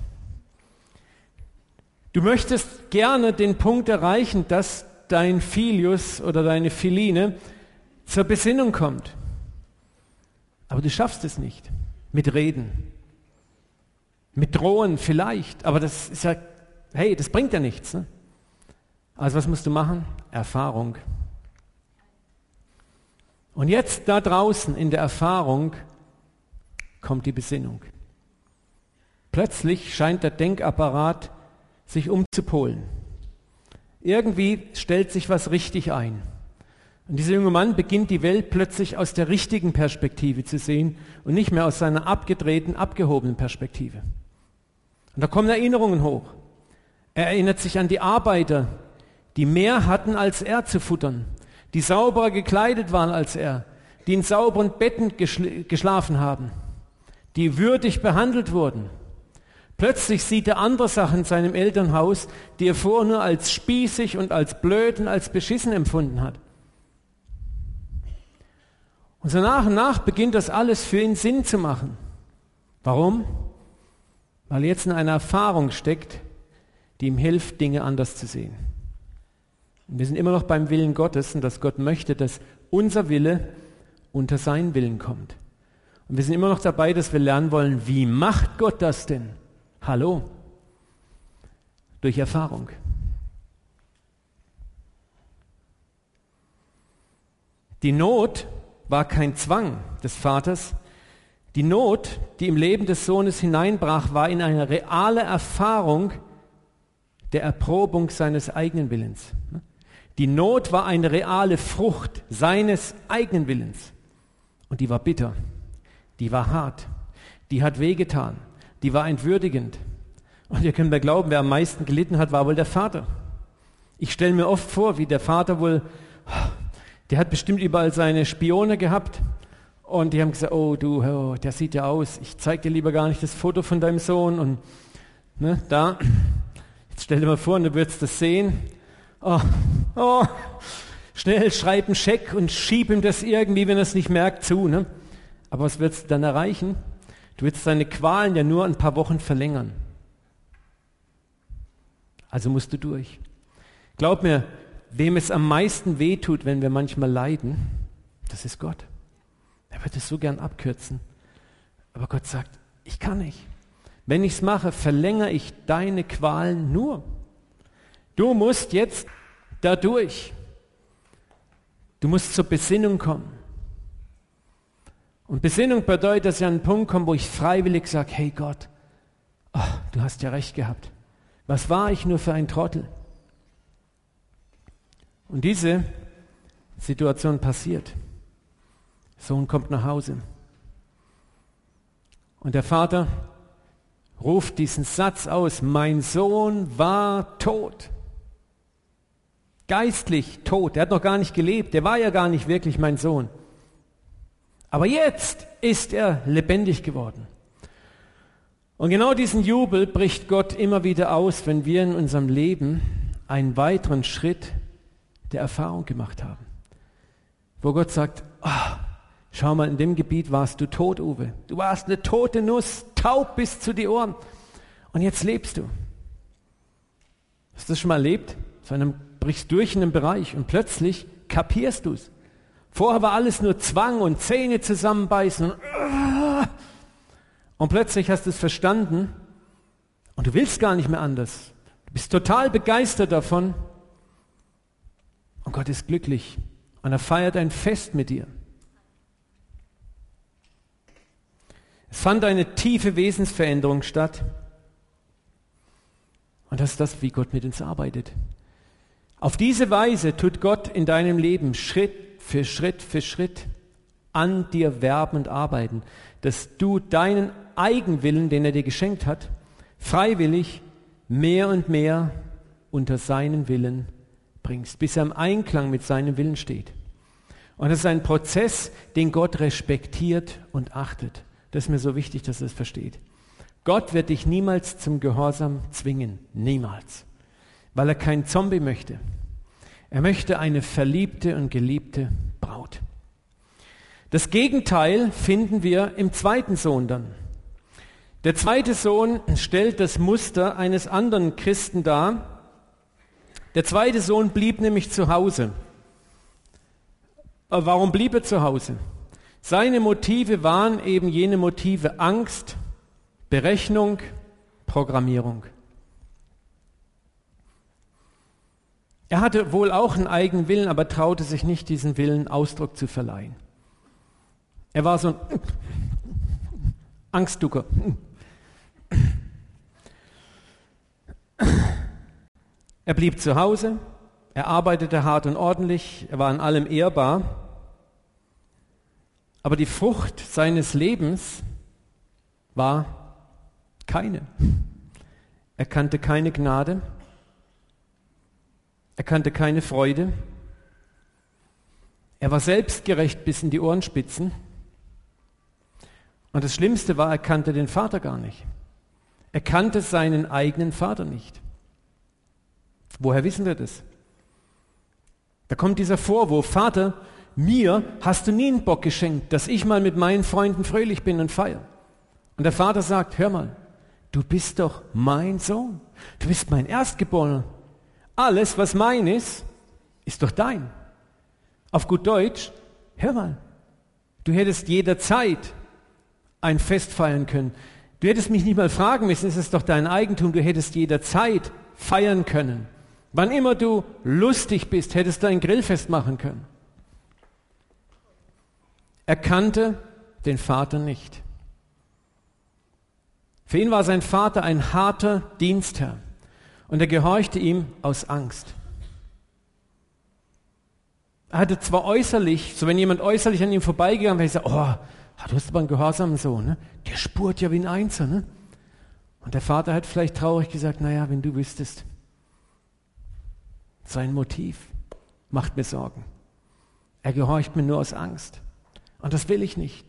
Du möchtest gerne den Punkt erreichen, dass dein Filius oder deine Filine zur Besinnung kommt. Aber du schaffst es nicht. Mit Reden. Mit Drohen vielleicht. Aber das ist ja, hey, das bringt ja nichts. Ne? Also was musst du machen? Erfahrung. Und jetzt da draußen in der Erfahrung kommt die Besinnung. Plötzlich scheint der Denkapparat sich umzupolen. Irgendwie stellt sich was richtig ein. Und dieser junge Mann beginnt die Welt plötzlich aus der richtigen Perspektive zu sehen und nicht mehr aus seiner abgedrehten, abgehobenen Perspektive. Und da kommen Erinnerungen hoch. Er erinnert sich an die Arbeiter, die mehr hatten als er zu futtern, die sauberer gekleidet waren als er, die in sauberen Betten geschlafen haben, die würdig behandelt wurden. Plötzlich sieht er andere Sachen in seinem Elternhaus, die er vorher nur als spießig und als blöd und als beschissen empfunden hat. Und so nach und nach beginnt das alles für ihn Sinn zu machen. Warum? Weil er jetzt in einer Erfahrung steckt, die ihm hilft, Dinge anders zu sehen. Und wir sind immer noch beim Willen Gottes und dass Gott möchte, dass unser Wille unter seinen Willen kommt. Und wir sind immer noch dabei, dass wir lernen wollen, wie macht Gott das denn? Hallo? Durch Erfahrung. Die Not war kein Zwang des Vaters. Die Not, die im Leben des Sohnes hineinbrach, war in eine reale Erfahrung der Erprobung seines eigenen Willens. Die Not war eine reale Frucht seines eigenen Willens. Und die war bitter, die war hart, die hat wehgetan, die war entwürdigend. Und ihr könnt mir glauben, wer am meisten gelitten hat, war wohl der Vater. Ich stelle mir oft vor, wie der Vater wohl, der hat bestimmt überall seine Spione gehabt und die haben gesagt, der sieht ja aus, ich zeige dir lieber gar nicht das Foto von deinem Sohn und da, jetzt stell dir mal vor, du würdest das sehen, schnell schreib einen Scheck und schieb ihm das irgendwie, wenn er es nicht merkt, zu. Ne? Aber was würdest du dann erreichen? Du würdest deine Qualen ja nur ein paar Wochen verlängern. Also musst du durch. Glaub mir, wem es am meisten wehtut, wenn wir manchmal leiden, das ist Gott. Er wird es so gern abkürzen. Aber Gott sagt, ich kann nicht. Wenn ich es mache, verlängere ich deine Qualen nur. Du musst jetzt dadurch. Du musst zur Besinnung kommen. Und Besinnung bedeutet, dass ich an einen Punkt komme, wo ich freiwillig sage, hey Gott, du hast ja recht gehabt. Was war ich nur für ein Trottel? Und diese Situation passiert. Sohn kommt nach Hause. Und der Vater ruft diesen Satz aus, mein Sohn war tot. Geistlich tot, der hat noch gar nicht gelebt, der war ja gar nicht wirklich mein Sohn. Aber jetzt ist er lebendig geworden. Und genau diesen Jubel bricht Gott immer wieder aus, wenn wir in unserem Leben einen weiteren Schritt der Erfahrung gemacht haben. Wo Gott sagt, schau mal, in dem Gebiet warst du tot, Uwe. Du warst eine tote Nuss, taub bis zu die Ohren. Und jetzt lebst du. Hast du das schon mal erlebt? Brichst durch in einem Bereich und plötzlich kapierst du es. Vorher war alles nur Zwang und Zähne zusammenbeißen und plötzlich hast du es verstanden und du willst gar nicht mehr anders. Du bist total begeistert davon und Gott ist glücklich und er feiert ein Fest mit dir. Es fand eine tiefe Wesensveränderung statt und das ist das, wie Gott mit uns arbeitet. Auf diese Weise tut Gott in deinem Leben Schritt für Schritt an dir werben und arbeiten, dass du deinen Eigenwillen, den er dir geschenkt hat, freiwillig mehr und mehr unter seinen Willen bringst, bis er im Einklang mit seinem Willen steht. Und das ist ein Prozess, den Gott respektiert und achtet. Das ist mir so wichtig, dass ihr das versteht. Gott wird dich niemals zum Gehorsam zwingen, niemals, weil er keinen Zombie möchte. Er möchte eine verliebte und geliebte Braut. Das Gegenteil finden wir im zweiten Sohn dann. Der zweite Sohn stellt das Muster eines anderen Christen dar. Der zweite Sohn blieb nämlich zu Hause. Aber warum blieb er zu Hause? Seine Motive waren eben jene Motive Angst, Berechnung, Programmierung. Er hatte wohl auch einen eigenen Willen, aber traute sich nicht, diesen Willen Ausdruck zu verleihen. Er war so ein Angstducker. Er blieb zu Hause, er arbeitete hart und ordentlich, er war in allem ehrbar, aber die Frucht seines Lebens war keine. Er kannte keine Gnade, er kannte keine Freude, er war selbstgerecht bis in die Ohrenspitzen und das Schlimmste war, er kannte den Vater gar nicht. Er kannte seinen eigenen Vater nicht. Woher wissen wir das? Da kommt dieser Vorwurf: Vater, mir hast du nie einen Bock geschenkt, dass ich mal mit meinen Freunden fröhlich bin und feiere. Und der Vater sagt: Hör mal, du bist doch mein Sohn. Du bist mein Erstgeborener. Alles, was mein ist doch dein. Auf gut Deutsch, hör mal, du hättest jederzeit ein Fest feiern können. Du hättest mich nicht mal fragen müssen, es ist doch dein Eigentum. Du hättest jederzeit feiern können. Wann immer du lustig bist, hättest du ein Grillfest machen können. Er kannte den Vater nicht. Für ihn war sein Vater ein harter Dienstherr und er gehorchte ihm aus Angst. Er hatte zwar äußerlich, so wenn jemand äußerlich an ihm vorbeigegangen wäre, gesagt: Oh, du hast aber einen gehorsamen Sohn, ne? Der spurt ja wie ein Einser. Ne? Und der Vater hat vielleicht traurig gesagt: Naja, wenn du wüsstest, sein Motiv macht mir Sorgen. Er gehorcht mir nur aus Angst. Und das will ich nicht.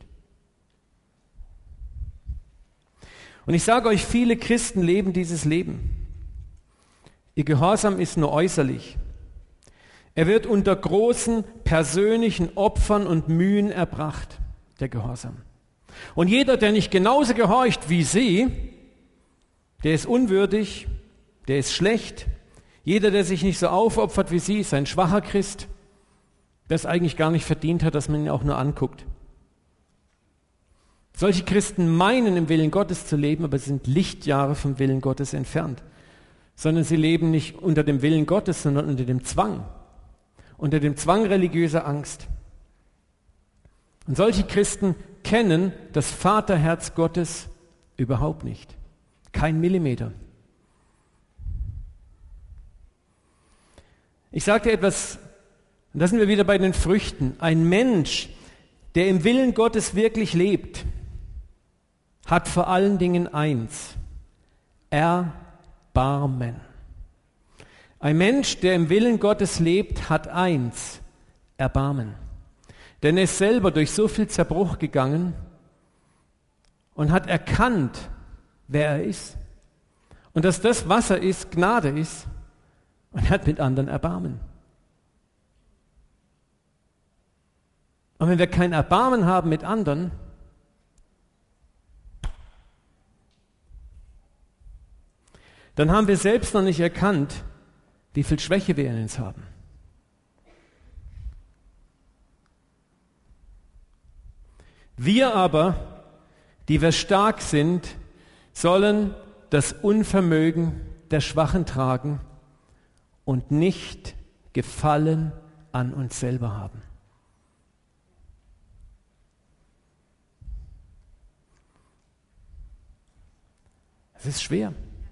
Und ich sage euch, viele Christen leben dieses Leben. Ihr Gehorsam ist nur äußerlich. Er wird unter großen persönlichen Opfern und Mühen erbracht, der Gehorsam. Und jeder, der nicht genauso gehorcht wie sie, der ist unwürdig, der ist schlecht. Jeder, der sich nicht so aufopfert wie sie, ist ein schwacher Christ, der es eigentlich gar nicht verdient hat, dass man ihn auch nur anguckt. Solche Christen meinen, im Willen Gottes zu leben, aber sind Lichtjahre vom Willen Gottes entfernt. Sondern sie leben nicht unter dem Willen Gottes, sondern unter dem Zwang religiöser Angst. Und solche Christen kennen das Vaterherz Gottes überhaupt nicht. Kein Millimeter. Ich sagte etwas, und da sind wir wieder bei den Früchten. Ein Mensch, der im Willen Gottes wirklich lebt, hat vor allen Dingen eins: Erbarmen. Ein Mensch, der im Willen Gottes lebt, hat eins: Erbarmen. Denn er ist selber durch so viel Zerbruch gegangen und hat erkannt, wer er ist. Und dass das, was er ist, Gnade ist. Und er hat mit anderen Erbarmen. Und wenn wir kein Erbarmen haben mit anderen, dann haben wir selbst noch nicht erkannt, wie viel Schwäche wir in uns haben. Wir aber, die wir stark sind, sollen das Unvermögen der Schwachen tragen und nicht Gefallen an uns selber haben. Es ist schwer.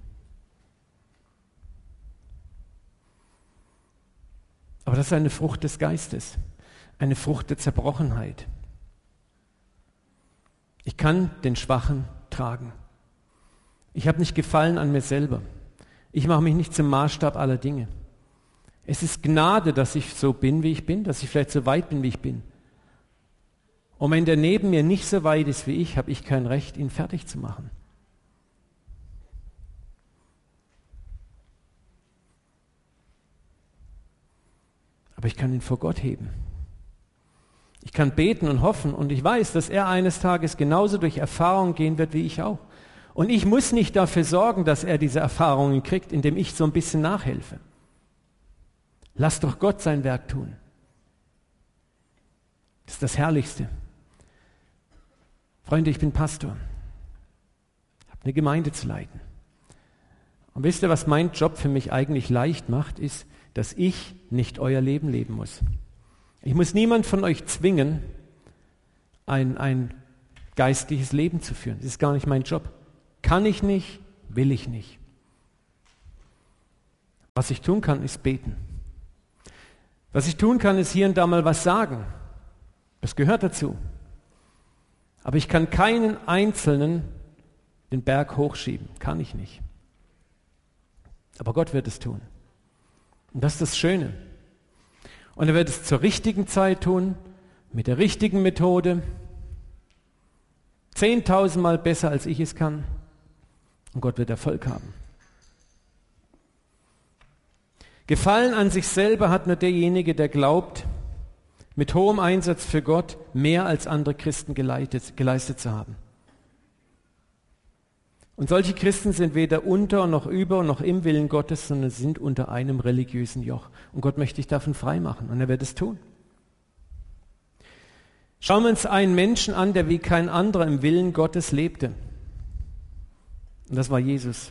Aber das ist eine Frucht des Geistes, eine Frucht der Zerbrochenheit. Ich kann den Schwachen tragen. Ich habe nicht Gefallen an mir selber. Ich mache mich nicht zum Maßstab aller Dinge. Es ist Gnade, dass ich so bin, wie ich bin, dass ich vielleicht so weit bin, wie ich bin. Und wenn der neben mir nicht so weit ist wie ich, habe ich kein Recht, ihn fertig zu machen. Aber ich kann ihn vor Gott heben. Ich kann beten und hoffen und ich weiß, dass er eines Tages genauso durch Erfahrungen gehen wird wie ich auch. Und ich muss nicht dafür sorgen, dass er diese Erfahrungen kriegt, indem ich so ein bisschen nachhelfe. Lass doch Gott sein Werk tun. Das ist das Herrlichste. Freunde, ich bin Pastor. Ich habe eine Gemeinde zu leiten. Und wisst ihr, was mein Job für mich eigentlich leicht macht, ist, dass ich nicht euer Leben leben muss. Ich muss niemand von euch zwingen, ein geistliches Leben zu führen. Das ist gar nicht mein Job. Kann ich nicht, will ich nicht. Was ich tun kann, ist beten. Was ich tun kann, ist hier und da mal was sagen. Das gehört dazu. Aber ich kann keinen Einzelnen den Berg hochschieben. Kann ich nicht. Aber Gott wird es tun. Und das ist das Schöne. Und er wird es zur richtigen Zeit tun, mit der richtigen Methode, 10.000 Mal besser, als ich es kann. Und Gott wird Erfolg haben. Gefallen an sich selber hat nur derjenige, der glaubt, mit hohem Einsatz für Gott mehr als andere Christen geleistet zu haben. Und solche Christen sind weder unter noch über noch im Willen Gottes, sondern sind unter einem religiösen Joch. Und Gott möchte dich davon frei machen und er wird es tun. Schauen wir uns einen Menschen an, der wie kein anderer im Willen Gottes lebte. Und das war Jesus.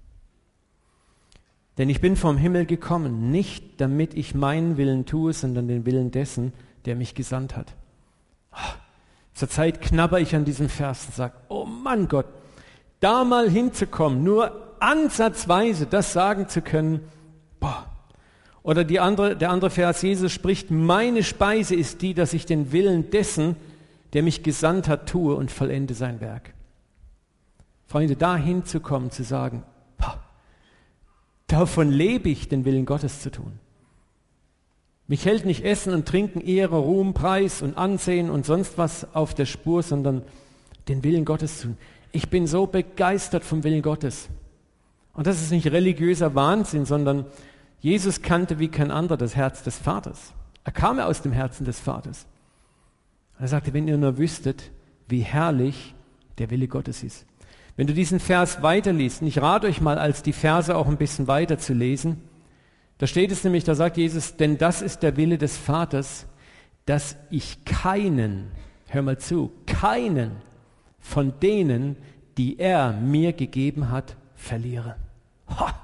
Denn ich bin vom Himmel gekommen, nicht damit ich meinen Willen tue, sondern den Willen dessen, der mich gesandt hat. Zurzeit knabber ich an diesem Vers und sage, oh Mann Gott, da mal hinzukommen, nur ansatzweise das sagen zu können, boah. Oder der andere Vers, Jesus spricht, meine Speise ist die, dass ich den Willen dessen, der mich gesandt hat, tue und vollende sein Werk. Freunde, da hinzukommen, zu sagen, boah, davon lebe ich, den Willen Gottes zu tun. Mich hält nicht Essen und Trinken, Ehre, Ruhm, Preis und Ansehen und sonst was auf der Spur, sondern den Willen Gottes zu tun. Ich bin so begeistert vom Willen Gottes. Und das ist nicht religiöser Wahnsinn, sondern Jesus kannte wie kein anderer das Herz des Vaters. Er kam ja aus dem Herzen des Vaters. Er sagte, wenn ihr nur wüsstet, wie herrlich der Wille Gottes ist. Wenn du diesen Vers weiterliest, und ich rate euch mal, als die Verse auch ein bisschen weiter zu lesen, da steht es nämlich, da sagt Jesus, denn das ist der Wille des Vaters, dass ich keinen, hör mal zu, keinen von denen, die er mir gegeben hat, verliere. Ha!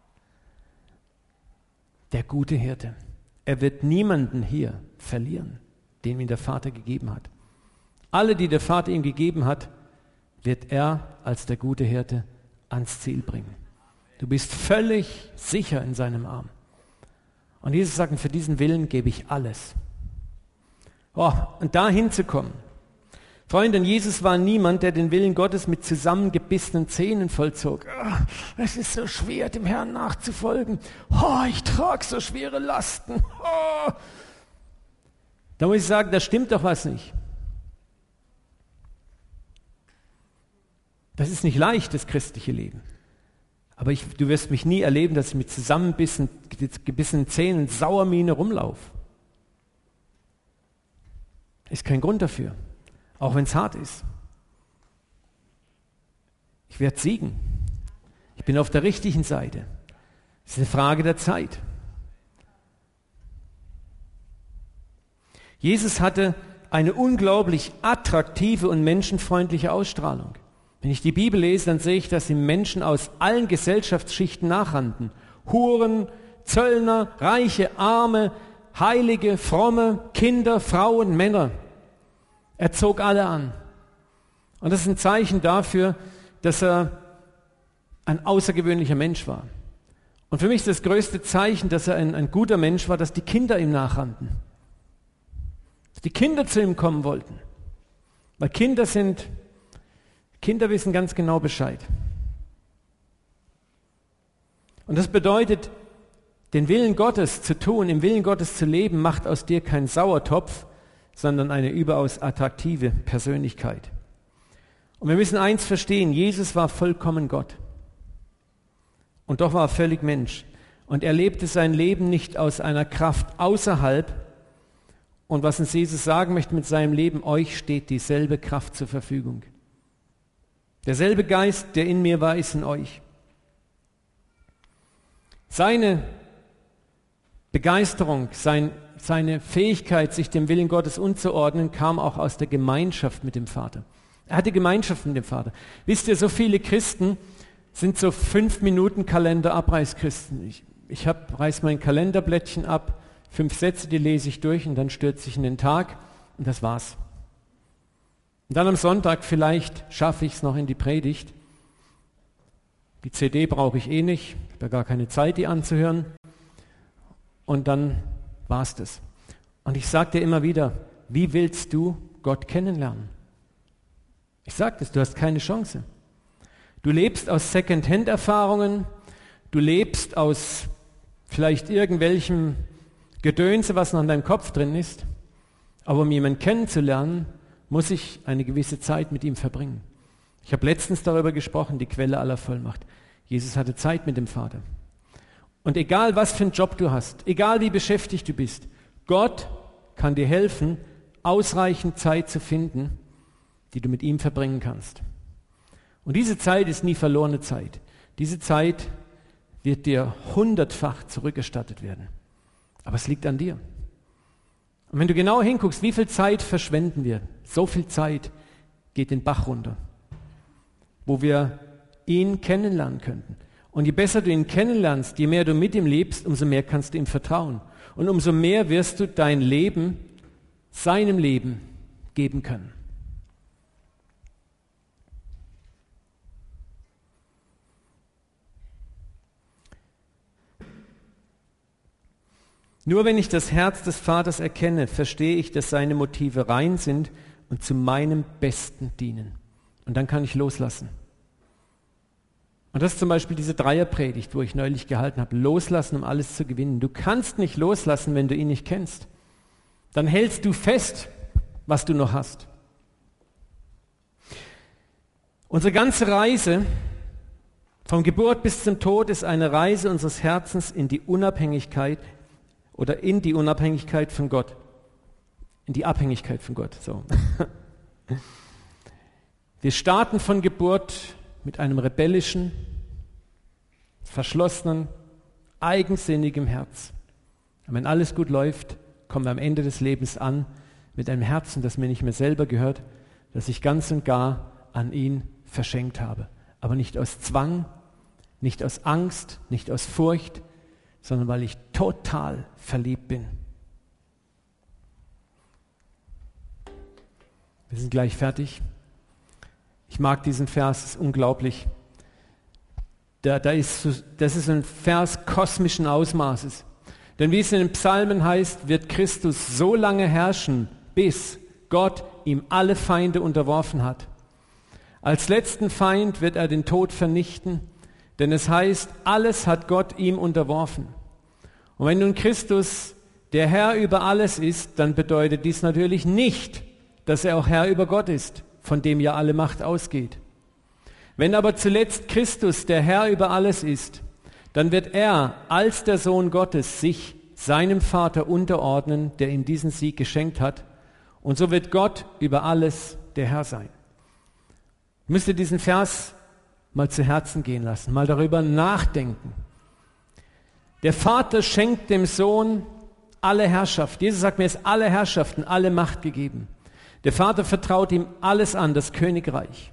Der gute Hirte. Er wird niemanden hier verlieren, den ihm der Vater gegeben hat. Alle, die der Vater ihm gegeben hat, wird er als der gute Hirte ans Ziel bringen. Du bist völlig sicher in seinem Arm. Und Jesus sagt, für diesen Willen gebe ich alles. Oh, und da hinzukommen. Freunde, Jesus war niemand, der den Willen Gottes mit zusammengebissenen Zähnen vollzog. Es ist so schwer, dem Herrn nachzufolgen. Oh, ich trage so schwere Lasten. Oh. Da muss ich sagen, da stimmt doch was nicht. Das ist nicht leicht, das christliche Leben. Aber du wirst mich nie erleben, dass ich mit zusammengebissenen Zähnen, Sauermiene rumlaufe. Ist kein Grund dafür. Auch wenn es hart ist. Ich werde siegen. Ich bin auf der richtigen Seite. Es ist eine Frage der Zeit. Jesus hatte eine unglaublich attraktive und menschenfreundliche Ausstrahlung. Wenn ich die Bibel lese, dann sehe ich, dass ihm Menschen aus allen Gesellschaftsschichten nachrannten. Huren, Zöllner, Reiche, Arme, Heilige, Fromme, Kinder, Frauen, Männer. Er zog alle an. Und das ist ein Zeichen dafür, dass er ein außergewöhnlicher Mensch war. Und für mich ist das größte Zeichen, dass er ein guter Mensch war, dass die Kinder ihm nachrannten. Dass die Kinder zu ihm kommen wollten. Weil Kinder wissen ganz genau Bescheid. Und das bedeutet, den Willen Gottes zu tun, im Willen Gottes zu leben, macht aus dir keinen Sauertopf, sondern eine überaus attraktive Persönlichkeit. Und wir müssen eins verstehen, Jesus war vollkommen Gott. Und doch war er völlig Mensch. Und er lebte sein Leben nicht aus einer Kraft außerhalb. Und was uns Jesus sagen möchte mit seinem Leben, euch steht dieselbe Kraft zur Verfügung. Derselbe Geist, der in mir war, ist in euch. Seine Begeisterung, seine Fähigkeit, sich dem Willen Gottes unterzuordnen, kam auch aus der Gemeinschaft mit dem Vater. Er hatte Gemeinschaft mit dem Vater. Wisst ihr, so viele Christen sind so 5-Minuten-Kalender-Abreißchristen. Ich reiß mein Kalenderblättchen ab, 5 Sätze, die lese ich durch und dann stürze ich in den Tag und das war's. Und dann am Sonntag, vielleicht schaffe ich es noch in die Predigt. Die CD brauche ich eh nicht, ich habe ja gar keine Zeit, die anzuhören. Und dann war es das. Und ich sage dir immer wieder, wie willst du Gott kennenlernen? Ich sage das, du hast keine Chance. Du lebst aus Second-Hand-Erfahrungen, du lebst aus vielleicht irgendwelchem Gedönse, was noch in deinem Kopf drin ist. Aber um jemanden kennenzulernen, muss ich eine gewisse Zeit mit ihm verbringen. Ich habe letztens darüber gesprochen, die Quelle aller Vollmacht. Jesus hatte Zeit mit dem Vater. Und egal, was für einen Job du hast, egal wie beschäftigt du bist, Gott kann dir helfen, ausreichend Zeit zu finden, die du mit ihm verbringen kannst. Und diese Zeit ist nie verlorene Zeit. Diese Zeit wird dir 100-fach zurückerstattet werden. Aber es liegt an dir. Und wenn du genau hinguckst, wie viel Zeit verschwenden wir? So viel Zeit geht den Bach runter, wo wir ihn kennenlernen könnten. Und je besser du ihn kennenlernst, je mehr du mit ihm lebst, umso mehr kannst du ihm vertrauen. Und umso mehr wirst du dein Leben seinem Leben geben können. Nur wenn ich das Herz des Vaters erkenne, verstehe ich, dass seine Motive rein sind und zu meinem Besten dienen. Und dann kann ich loslassen. Und das ist zum Beispiel diese Dreierpredigt, wo ich neulich gehalten habe. Loslassen, um alles zu gewinnen. Du kannst nicht loslassen, wenn du ihn nicht kennst. Dann hältst du fest, was du noch hast. Unsere ganze Reise, von Geburt bis zum Tod, ist eine Reise unseres Herzens in die Unabhängigkeit oder in die Unabhängigkeit von Gott. In die Abhängigkeit von Gott. So. Wir starten von Geburt mit einem rebellischen, verschlossenen, eigensinnigen Herz. Und wenn alles gut läuft, kommen wir am Ende des Lebens an mit einem Herzen, das mir nicht mehr selber gehört, das ich ganz und gar an ihn verschenkt habe. Aber nicht aus Zwang, nicht aus Angst, nicht aus Furcht, sondern weil ich total verliebt bin. Wir sind gleich fertig. Ich mag diesen Vers, es ist unglaublich. Das ist ein Vers kosmischen Ausmaßes. Denn wie es in den Psalmen heißt, wird Christus so lange herrschen, bis Gott ihm alle Feinde unterworfen hat. Als letzten Feind wird er den Tod vernichten, denn es heißt, alles hat Gott ihm unterworfen. Und wenn nun Christus der Herr über alles ist, dann bedeutet dies natürlich nicht, dass er auch Herr über Gott ist, von dem ja alle Macht ausgeht. Wenn aber zuletzt Christus der Herr über alles ist, dann wird er als der Sohn Gottes sich seinem Vater unterordnen, der ihm diesen Sieg geschenkt hat. Und so wird Gott über alles der Herr sein. Müsst ihr diesen Vers mal zu Herzen gehen lassen, mal darüber nachdenken. Der Vater schenkt dem Sohn alle Herrschaft. Jesus sagt, mir ist alle Herrschaften, alle Macht gegeben. Der Vater vertraut ihm alles an, das Königreich.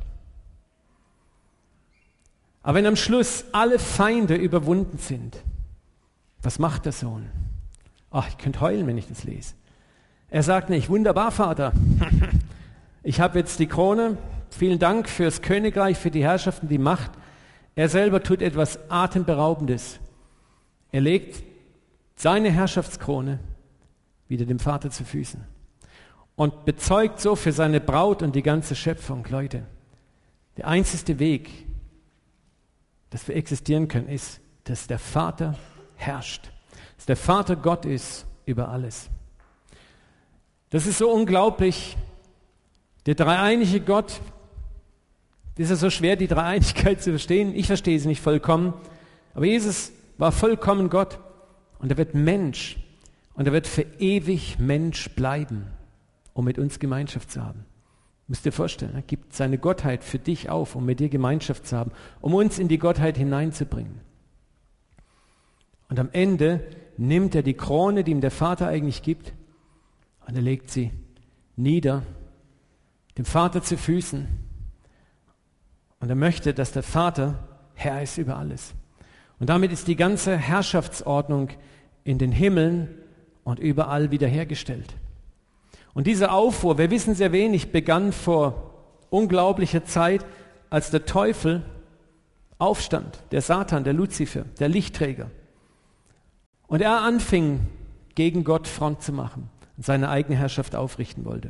Aber wenn am Schluss alle Feinde überwunden sind, was macht der Sohn? Ach, ich könnte heulen, wenn ich das lese. Er sagt nicht, wunderbar, Vater, ich habe jetzt die Krone, vielen Dank fürs Königreich, für die Herrschaft und die Macht. Er selber tut etwas Atemberaubendes. Er legt seine Herrschaftskrone wieder dem Vater zu Füßen und bezeugt so für seine Braut und die ganze Schöpfung, Leute, der einzige Weg, dass wir existieren können, ist, dass der Vater herrscht, dass der Vater Gott ist über alles. Das ist so unglaublich. Der dreieinige Gott, das ist ja so schwer, die Dreieinigkeit zu verstehen. Ich verstehe sie nicht vollkommen, aber Jesus war vollkommen Gott und er wird Mensch und er wird für ewig Mensch bleiben, um mit uns Gemeinschaft zu haben. Müsst ihr vorstellen, er gibt seine Gottheit für dich auf, um mit dir Gemeinschaft zu haben, um uns in die Gottheit hineinzubringen. Und am Ende nimmt er die Krone, die ihm der Vater eigentlich gibt, und er legt sie nieder, dem Vater zu Füßen. Und er möchte, dass der Vater Herr ist über alles. Und damit ist die ganze Herrschaftsordnung in den Himmeln und überall wiederhergestellt. Und diese Aufruhr, wir wissen sehr wenig, begann vor unglaublicher Zeit, als der Teufel aufstand, der Satan, der Luzifer, der Lichtträger. Und er anfing, gegen Gott Front zu machen und seine eigene Herrschaft aufrichten wollte.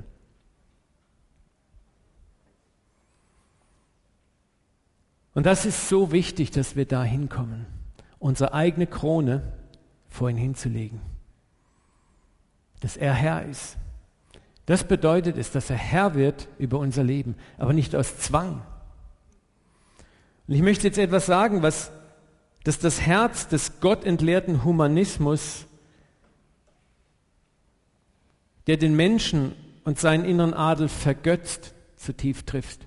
Und das ist so wichtig, dass wir da hinkommen, unsere eigene Krone vor ihn hinzulegen. Dass er Herr ist. Das bedeutet es, dass er Herr wird über unser Leben, aber nicht aus Zwang. Und ich möchte jetzt etwas sagen, dass das Herz des gottentleerten Humanismus, der den Menschen und seinen inneren Adel vergötzt, zu tief trifft.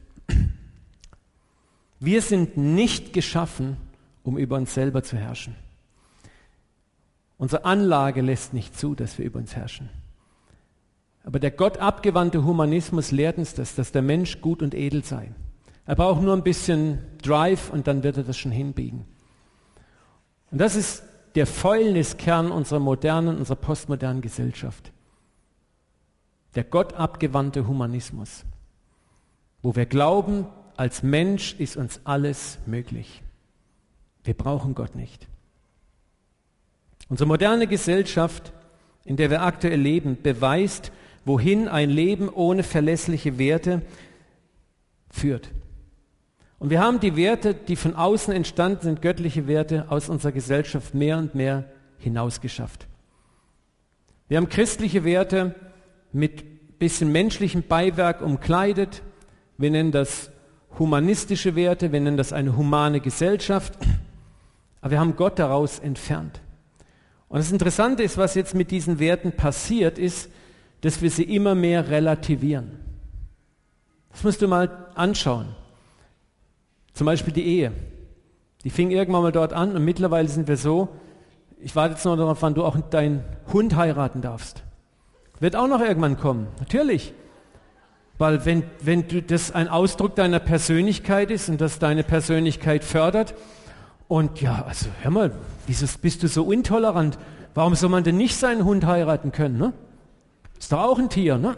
Wir sind nicht geschaffen, um über uns selber zu herrschen. Unsere Anlage lässt nicht zu, dass wir über uns herrschen. Aber der gottabgewandte Humanismus lehrt uns das, dass der Mensch gut und edel sei. Er braucht nur ein bisschen Drive und dann wird er das schon hinbiegen. Und das ist der Fäulniskern unserer postmodernen Gesellschaft. Der gottabgewandte Humanismus, wo wir glauben, als Mensch ist uns alles möglich. Wir brauchen Gott nicht. Unsere moderne Gesellschaft, in der wir aktuell leben, beweist, wohin ein Leben ohne verlässliche Werte führt. Und wir haben die Werte, die von außen entstanden sind, göttliche Werte, aus unserer Gesellschaft mehr und mehr hinausgeschafft. Wir haben christliche Werte mit bisschen menschlichem Beiwerk umkleidet. Wir nennen das humanistische Werte, wir nennen das eine humane Gesellschaft. Aber wir haben Gott daraus entfernt. Und das Interessante ist, was jetzt mit diesen Werten passiert, ist, dass wir sie immer mehr relativieren. Das musst du mal anschauen. Zum Beispiel die Ehe. Die fing irgendwann mal dort an und mittlerweile sind wir so, ich warte jetzt noch darauf, wann du auch deinen Hund heiraten darfst. Wird auch noch irgendwann kommen, natürlich. Weil wenn das ein Ausdruck deiner Persönlichkeit ist und das deine Persönlichkeit fördert, und ja, also hör mal, wieso bist du so intolerant? Warum soll man denn nicht seinen Hund heiraten können? Ne? Ist doch auch ein Tier, ne?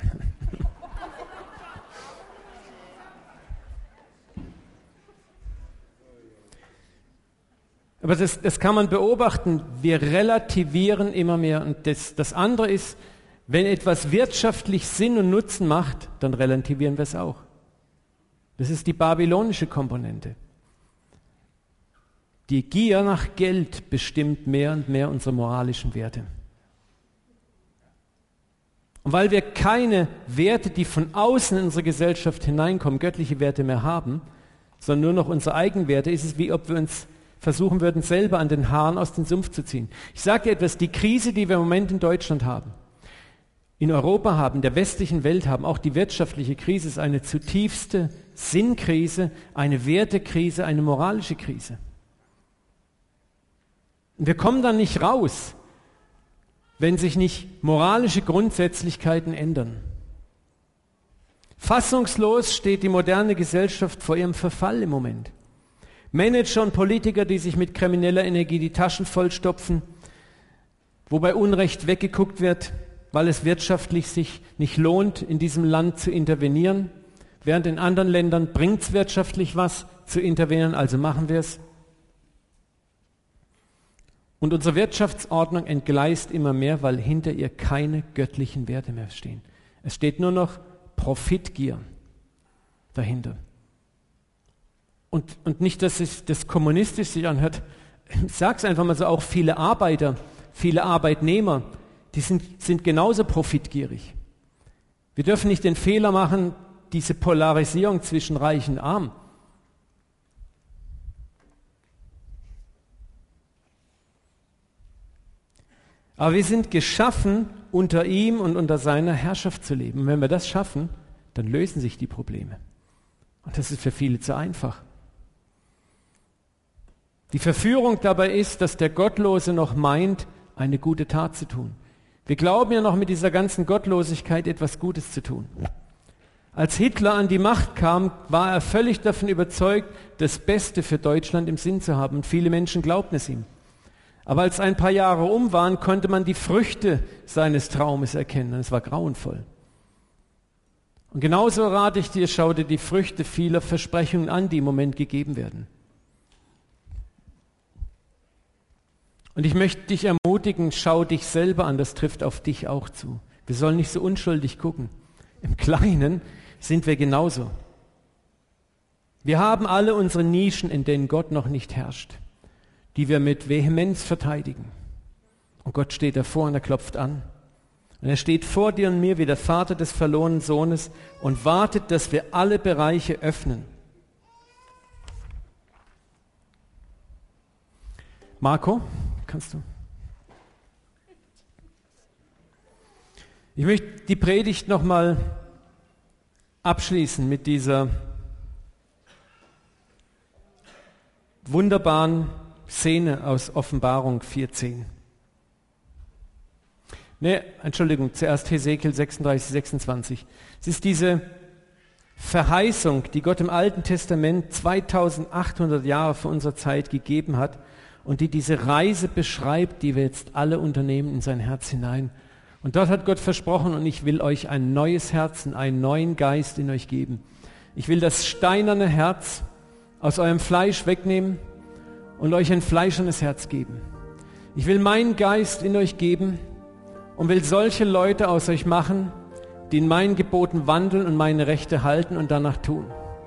Aber das kann man beobachten. Wir relativieren immer mehr. Und das andere ist, wenn etwas wirtschaftlich Sinn und Nutzen macht, dann relativieren wir es auch. Das ist die babylonische Komponente. Die Gier nach Geld bestimmt mehr und mehr unsere moralischen Werte. Und weil wir keine Werte, die von außen in unsere Gesellschaft hineinkommen, göttliche Werte mehr haben, sondern nur noch unsere Eigenwerte, ist es wie ob wir uns versuchen würden, selber an den Haaren aus dem Sumpf zu ziehen. Ich sage dir etwas, die Krise, die wir im Moment in Deutschland haben, in Europa haben, in der westlichen Welt haben, auch die wirtschaftliche Krise ist eine zutiefste Sinnkrise, eine Wertekrise, eine moralische Krise. Und wir kommen dann nicht raus, wenn sich nicht moralische Grundsätzlichkeiten ändern. Fassungslos steht die moderne Gesellschaft vor ihrem Verfall im Moment. Manager und Politiker, die sich mit krimineller Energie die Taschen vollstopfen, wo bei Unrecht weggeguckt wird, weil es wirtschaftlich sich nicht lohnt, in diesem Land zu intervenieren, während in anderen Ländern bringt es wirtschaftlich was zu intervenieren, also machen wir es. Und unsere Wirtschaftsordnung entgleist immer mehr, weil hinter ihr keine göttlichen Werte mehr stehen. Es steht nur noch Profitgier dahinter. Und nicht, dass es das kommunistisch sich anhört. Ich sage es einfach mal so, auch viele Arbeiter, viele Arbeitnehmer, die sind genauso profitgierig. Wir dürfen nicht den Fehler machen, diese Polarisierung zwischen Reich und Arm. Aber wir sind geschaffen, unter ihm und unter seiner Herrschaft zu leben. Und wenn wir das schaffen, dann lösen sich die Probleme. Und das ist für viele zu einfach. Die Verführung dabei ist, dass der Gottlose noch meint, eine gute Tat zu tun. Wir glauben ja noch mit dieser ganzen Gottlosigkeit etwas Gutes zu tun. Als Hitler an die Macht kam, war er völlig davon überzeugt, das Beste für Deutschland im Sinn zu haben. Und viele Menschen glaubten es ihm. Aber als ein paar Jahre um waren, konnte man die Früchte seines Traumes erkennen. Und es war grauenvoll. Und genauso rate ich dir, schau dir die Früchte vieler Versprechungen an, die im Moment gegeben werden. Und ich möchte dich ermutigen, schau dich selber an, das trifft auf dich auch zu. Wir sollen nicht so unschuldig gucken. Im Kleinen sind wir genauso. Wir haben alle unsere Nischen, in denen Gott noch nicht herrscht, die wir mit Vehemenz verteidigen. Und Gott steht davor und er klopft an. Und er steht vor dir und mir wie der Vater des verlorenen Sohnes und wartet, dass wir alle Bereiche öffnen. Marco, kannst du? Ich möchte die Predigt nochmal abschließen mit dieser wunderbaren Szene aus Offenbarung 4,10. Zuerst Hesekiel 36, 26. Es ist diese Verheißung, die Gott im Alten Testament 2800 Jahre vor unserer Zeit gegeben hat und die diese Reise beschreibt, die wir jetzt alle unternehmen in sein Herz hinein. Und dort hat Gott versprochen, und ich will euch ein neues Herz und einen neuen Geist in euch geben. Ich will das steinerne Herz aus eurem Fleisch wegnehmen und euch ein fleischernes Herz geben. Ich will meinen Geist in euch geben und will solche Leute aus euch machen, die in meinen Geboten wandeln und meine Rechte halten und danach tun.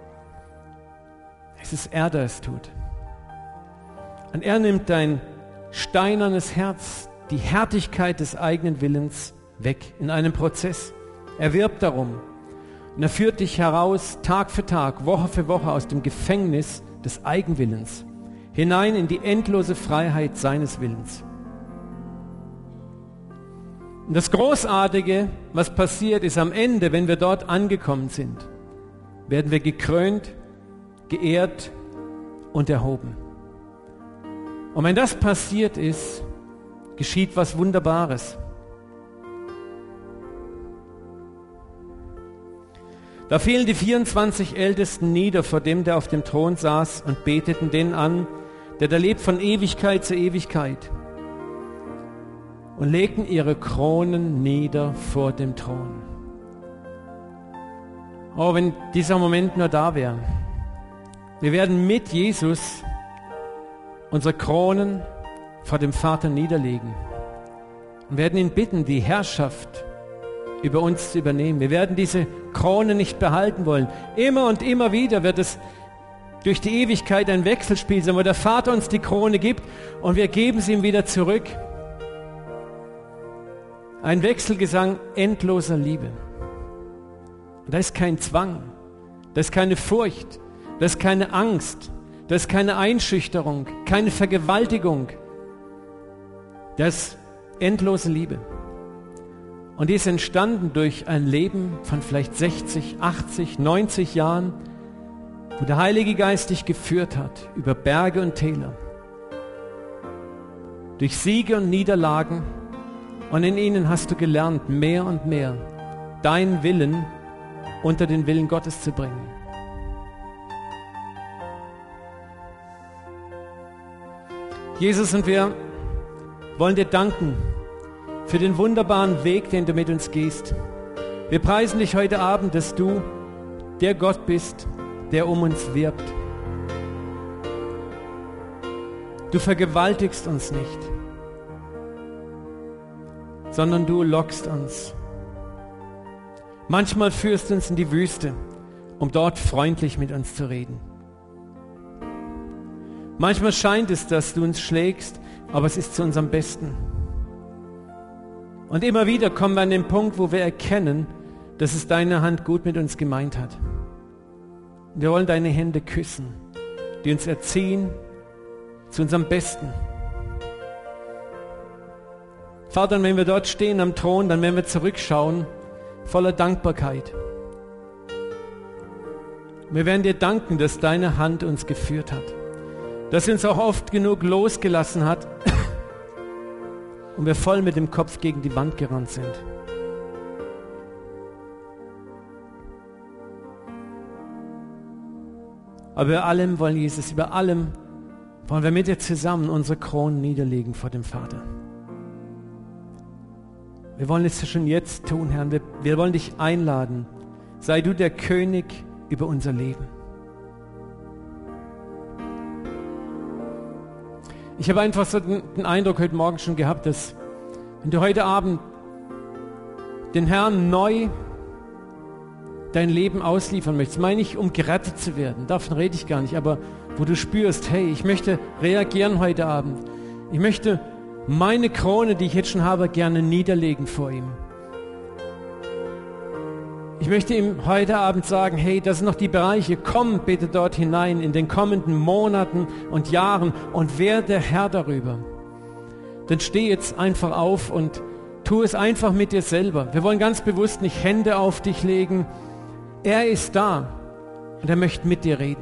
Es ist er, der es tut. Und er nimmt dein steinernes Herz, die Härtigkeit des eigenen Willens weg in einem Prozess. Er wirbt darum. Und er führt dich heraus, Tag für Tag, Woche für Woche aus dem Gefängnis des Eigenwillens hinein in die endlose Freiheit seines Willens. Und das Großartige, was passiert, ist am Ende, wenn wir dort angekommen sind, werden wir gekrönt, geehrt und erhoben. Und wenn das passiert ist, geschieht was Wunderbares. Da fielen die 24 Ältesten nieder vor dem, der auf dem Thron saß, und beteten den an, der da lebt von Ewigkeit zu Ewigkeit, und legten ihre Kronen nieder vor dem Thron. Oh, wenn dieser Moment nur da wäre. Wir werden mit Jesus unsere Kronen vor dem Vater niederlegen und werden ihn bitten, die Herrschaft über uns zu übernehmen. Wir werden diese Krone nicht behalten wollen. Immer und immer wieder wird es durch die Ewigkeit ein Wechselspiel sein, wo der Vater uns die Krone gibt und wir geben sie ihm wieder zurück. Ein Wechselgesang endloser Liebe. Und da ist kein Zwang, da ist keine Furcht, da ist keine Angst, da ist keine Einschüchterung, keine Vergewaltigung. Das ist endlose Liebe. Und die ist entstanden durch ein Leben von vielleicht 60, 80, 90 Jahren, wo der Heilige Geist dich geführt hat, über Berge und Täler, durch Siege und Niederlagen. Und in ihnen hast du gelernt, mehr und mehr deinen Willen unter den Willen Gottes zu bringen. Jesus, und wir wollen dir danken für den wunderbaren Weg, den du mit uns gehst. Wir preisen dich heute Abend, dass du der Gott bist, der um uns wirbt. Du vergewaltigst uns nicht, sondern du lockst uns. Manchmal führst du uns in die Wüste, um dort freundlich mit uns zu reden. Manchmal scheint es, dass du uns schlägst, aber es ist zu unserem Besten. Und immer wieder kommen wir an den Punkt, wo wir erkennen, dass es deine Hand gut mit uns gemeint hat. Wir wollen deine Hände küssen, die uns erziehen zu unserem Besten. Vater, und wenn wir dort stehen am Thron, dann werden wir zurückschauen, voller Dankbarkeit. Wir werden dir danken, dass deine Hand uns geführt hat, dass sie uns auch oft genug losgelassen hat und wir voll mit dem Kopf gegen die Wand gerannt sind. Aber über allem wollen, Jesus, über allem wollen wir mit dir zusammen unsere Kronen niederlegen vor dem Vater. Wir wollen es schon jetzt tun, Herr. Wir wollen dich einladen, sei du der König über unser Leben. Ich habe einfach so den Eindruck heute Morgen schon gehabt, dass wenn du heute Abend den Herrn neu dein Leben ausliefern möchtest, meine ich, um gerettet zu werden, davon rede ich gar nicht, aber wo du spürst, hey, ich möchte reagieren heute Abend. Ich möchte meine Krone, die ich jetzt schon habe, gerne niederlegen vor ihm. Ich möchte ihm heute Abend sagen, hey, das sind noch die Bereiche, komm bitte dort hinein in den kommenden Monaten und Jahren und werde Herr darüber. Dann steh jetzt einfach auf und tu es einfach mit dir selber. Wir wollen ganz bewusst nicht Hände auf dich legen. Er ist da und er möchte mit dir reden.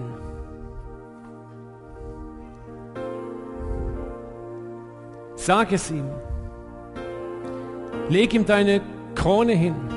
Sag es ihm. Leg ihm deine Krone hin.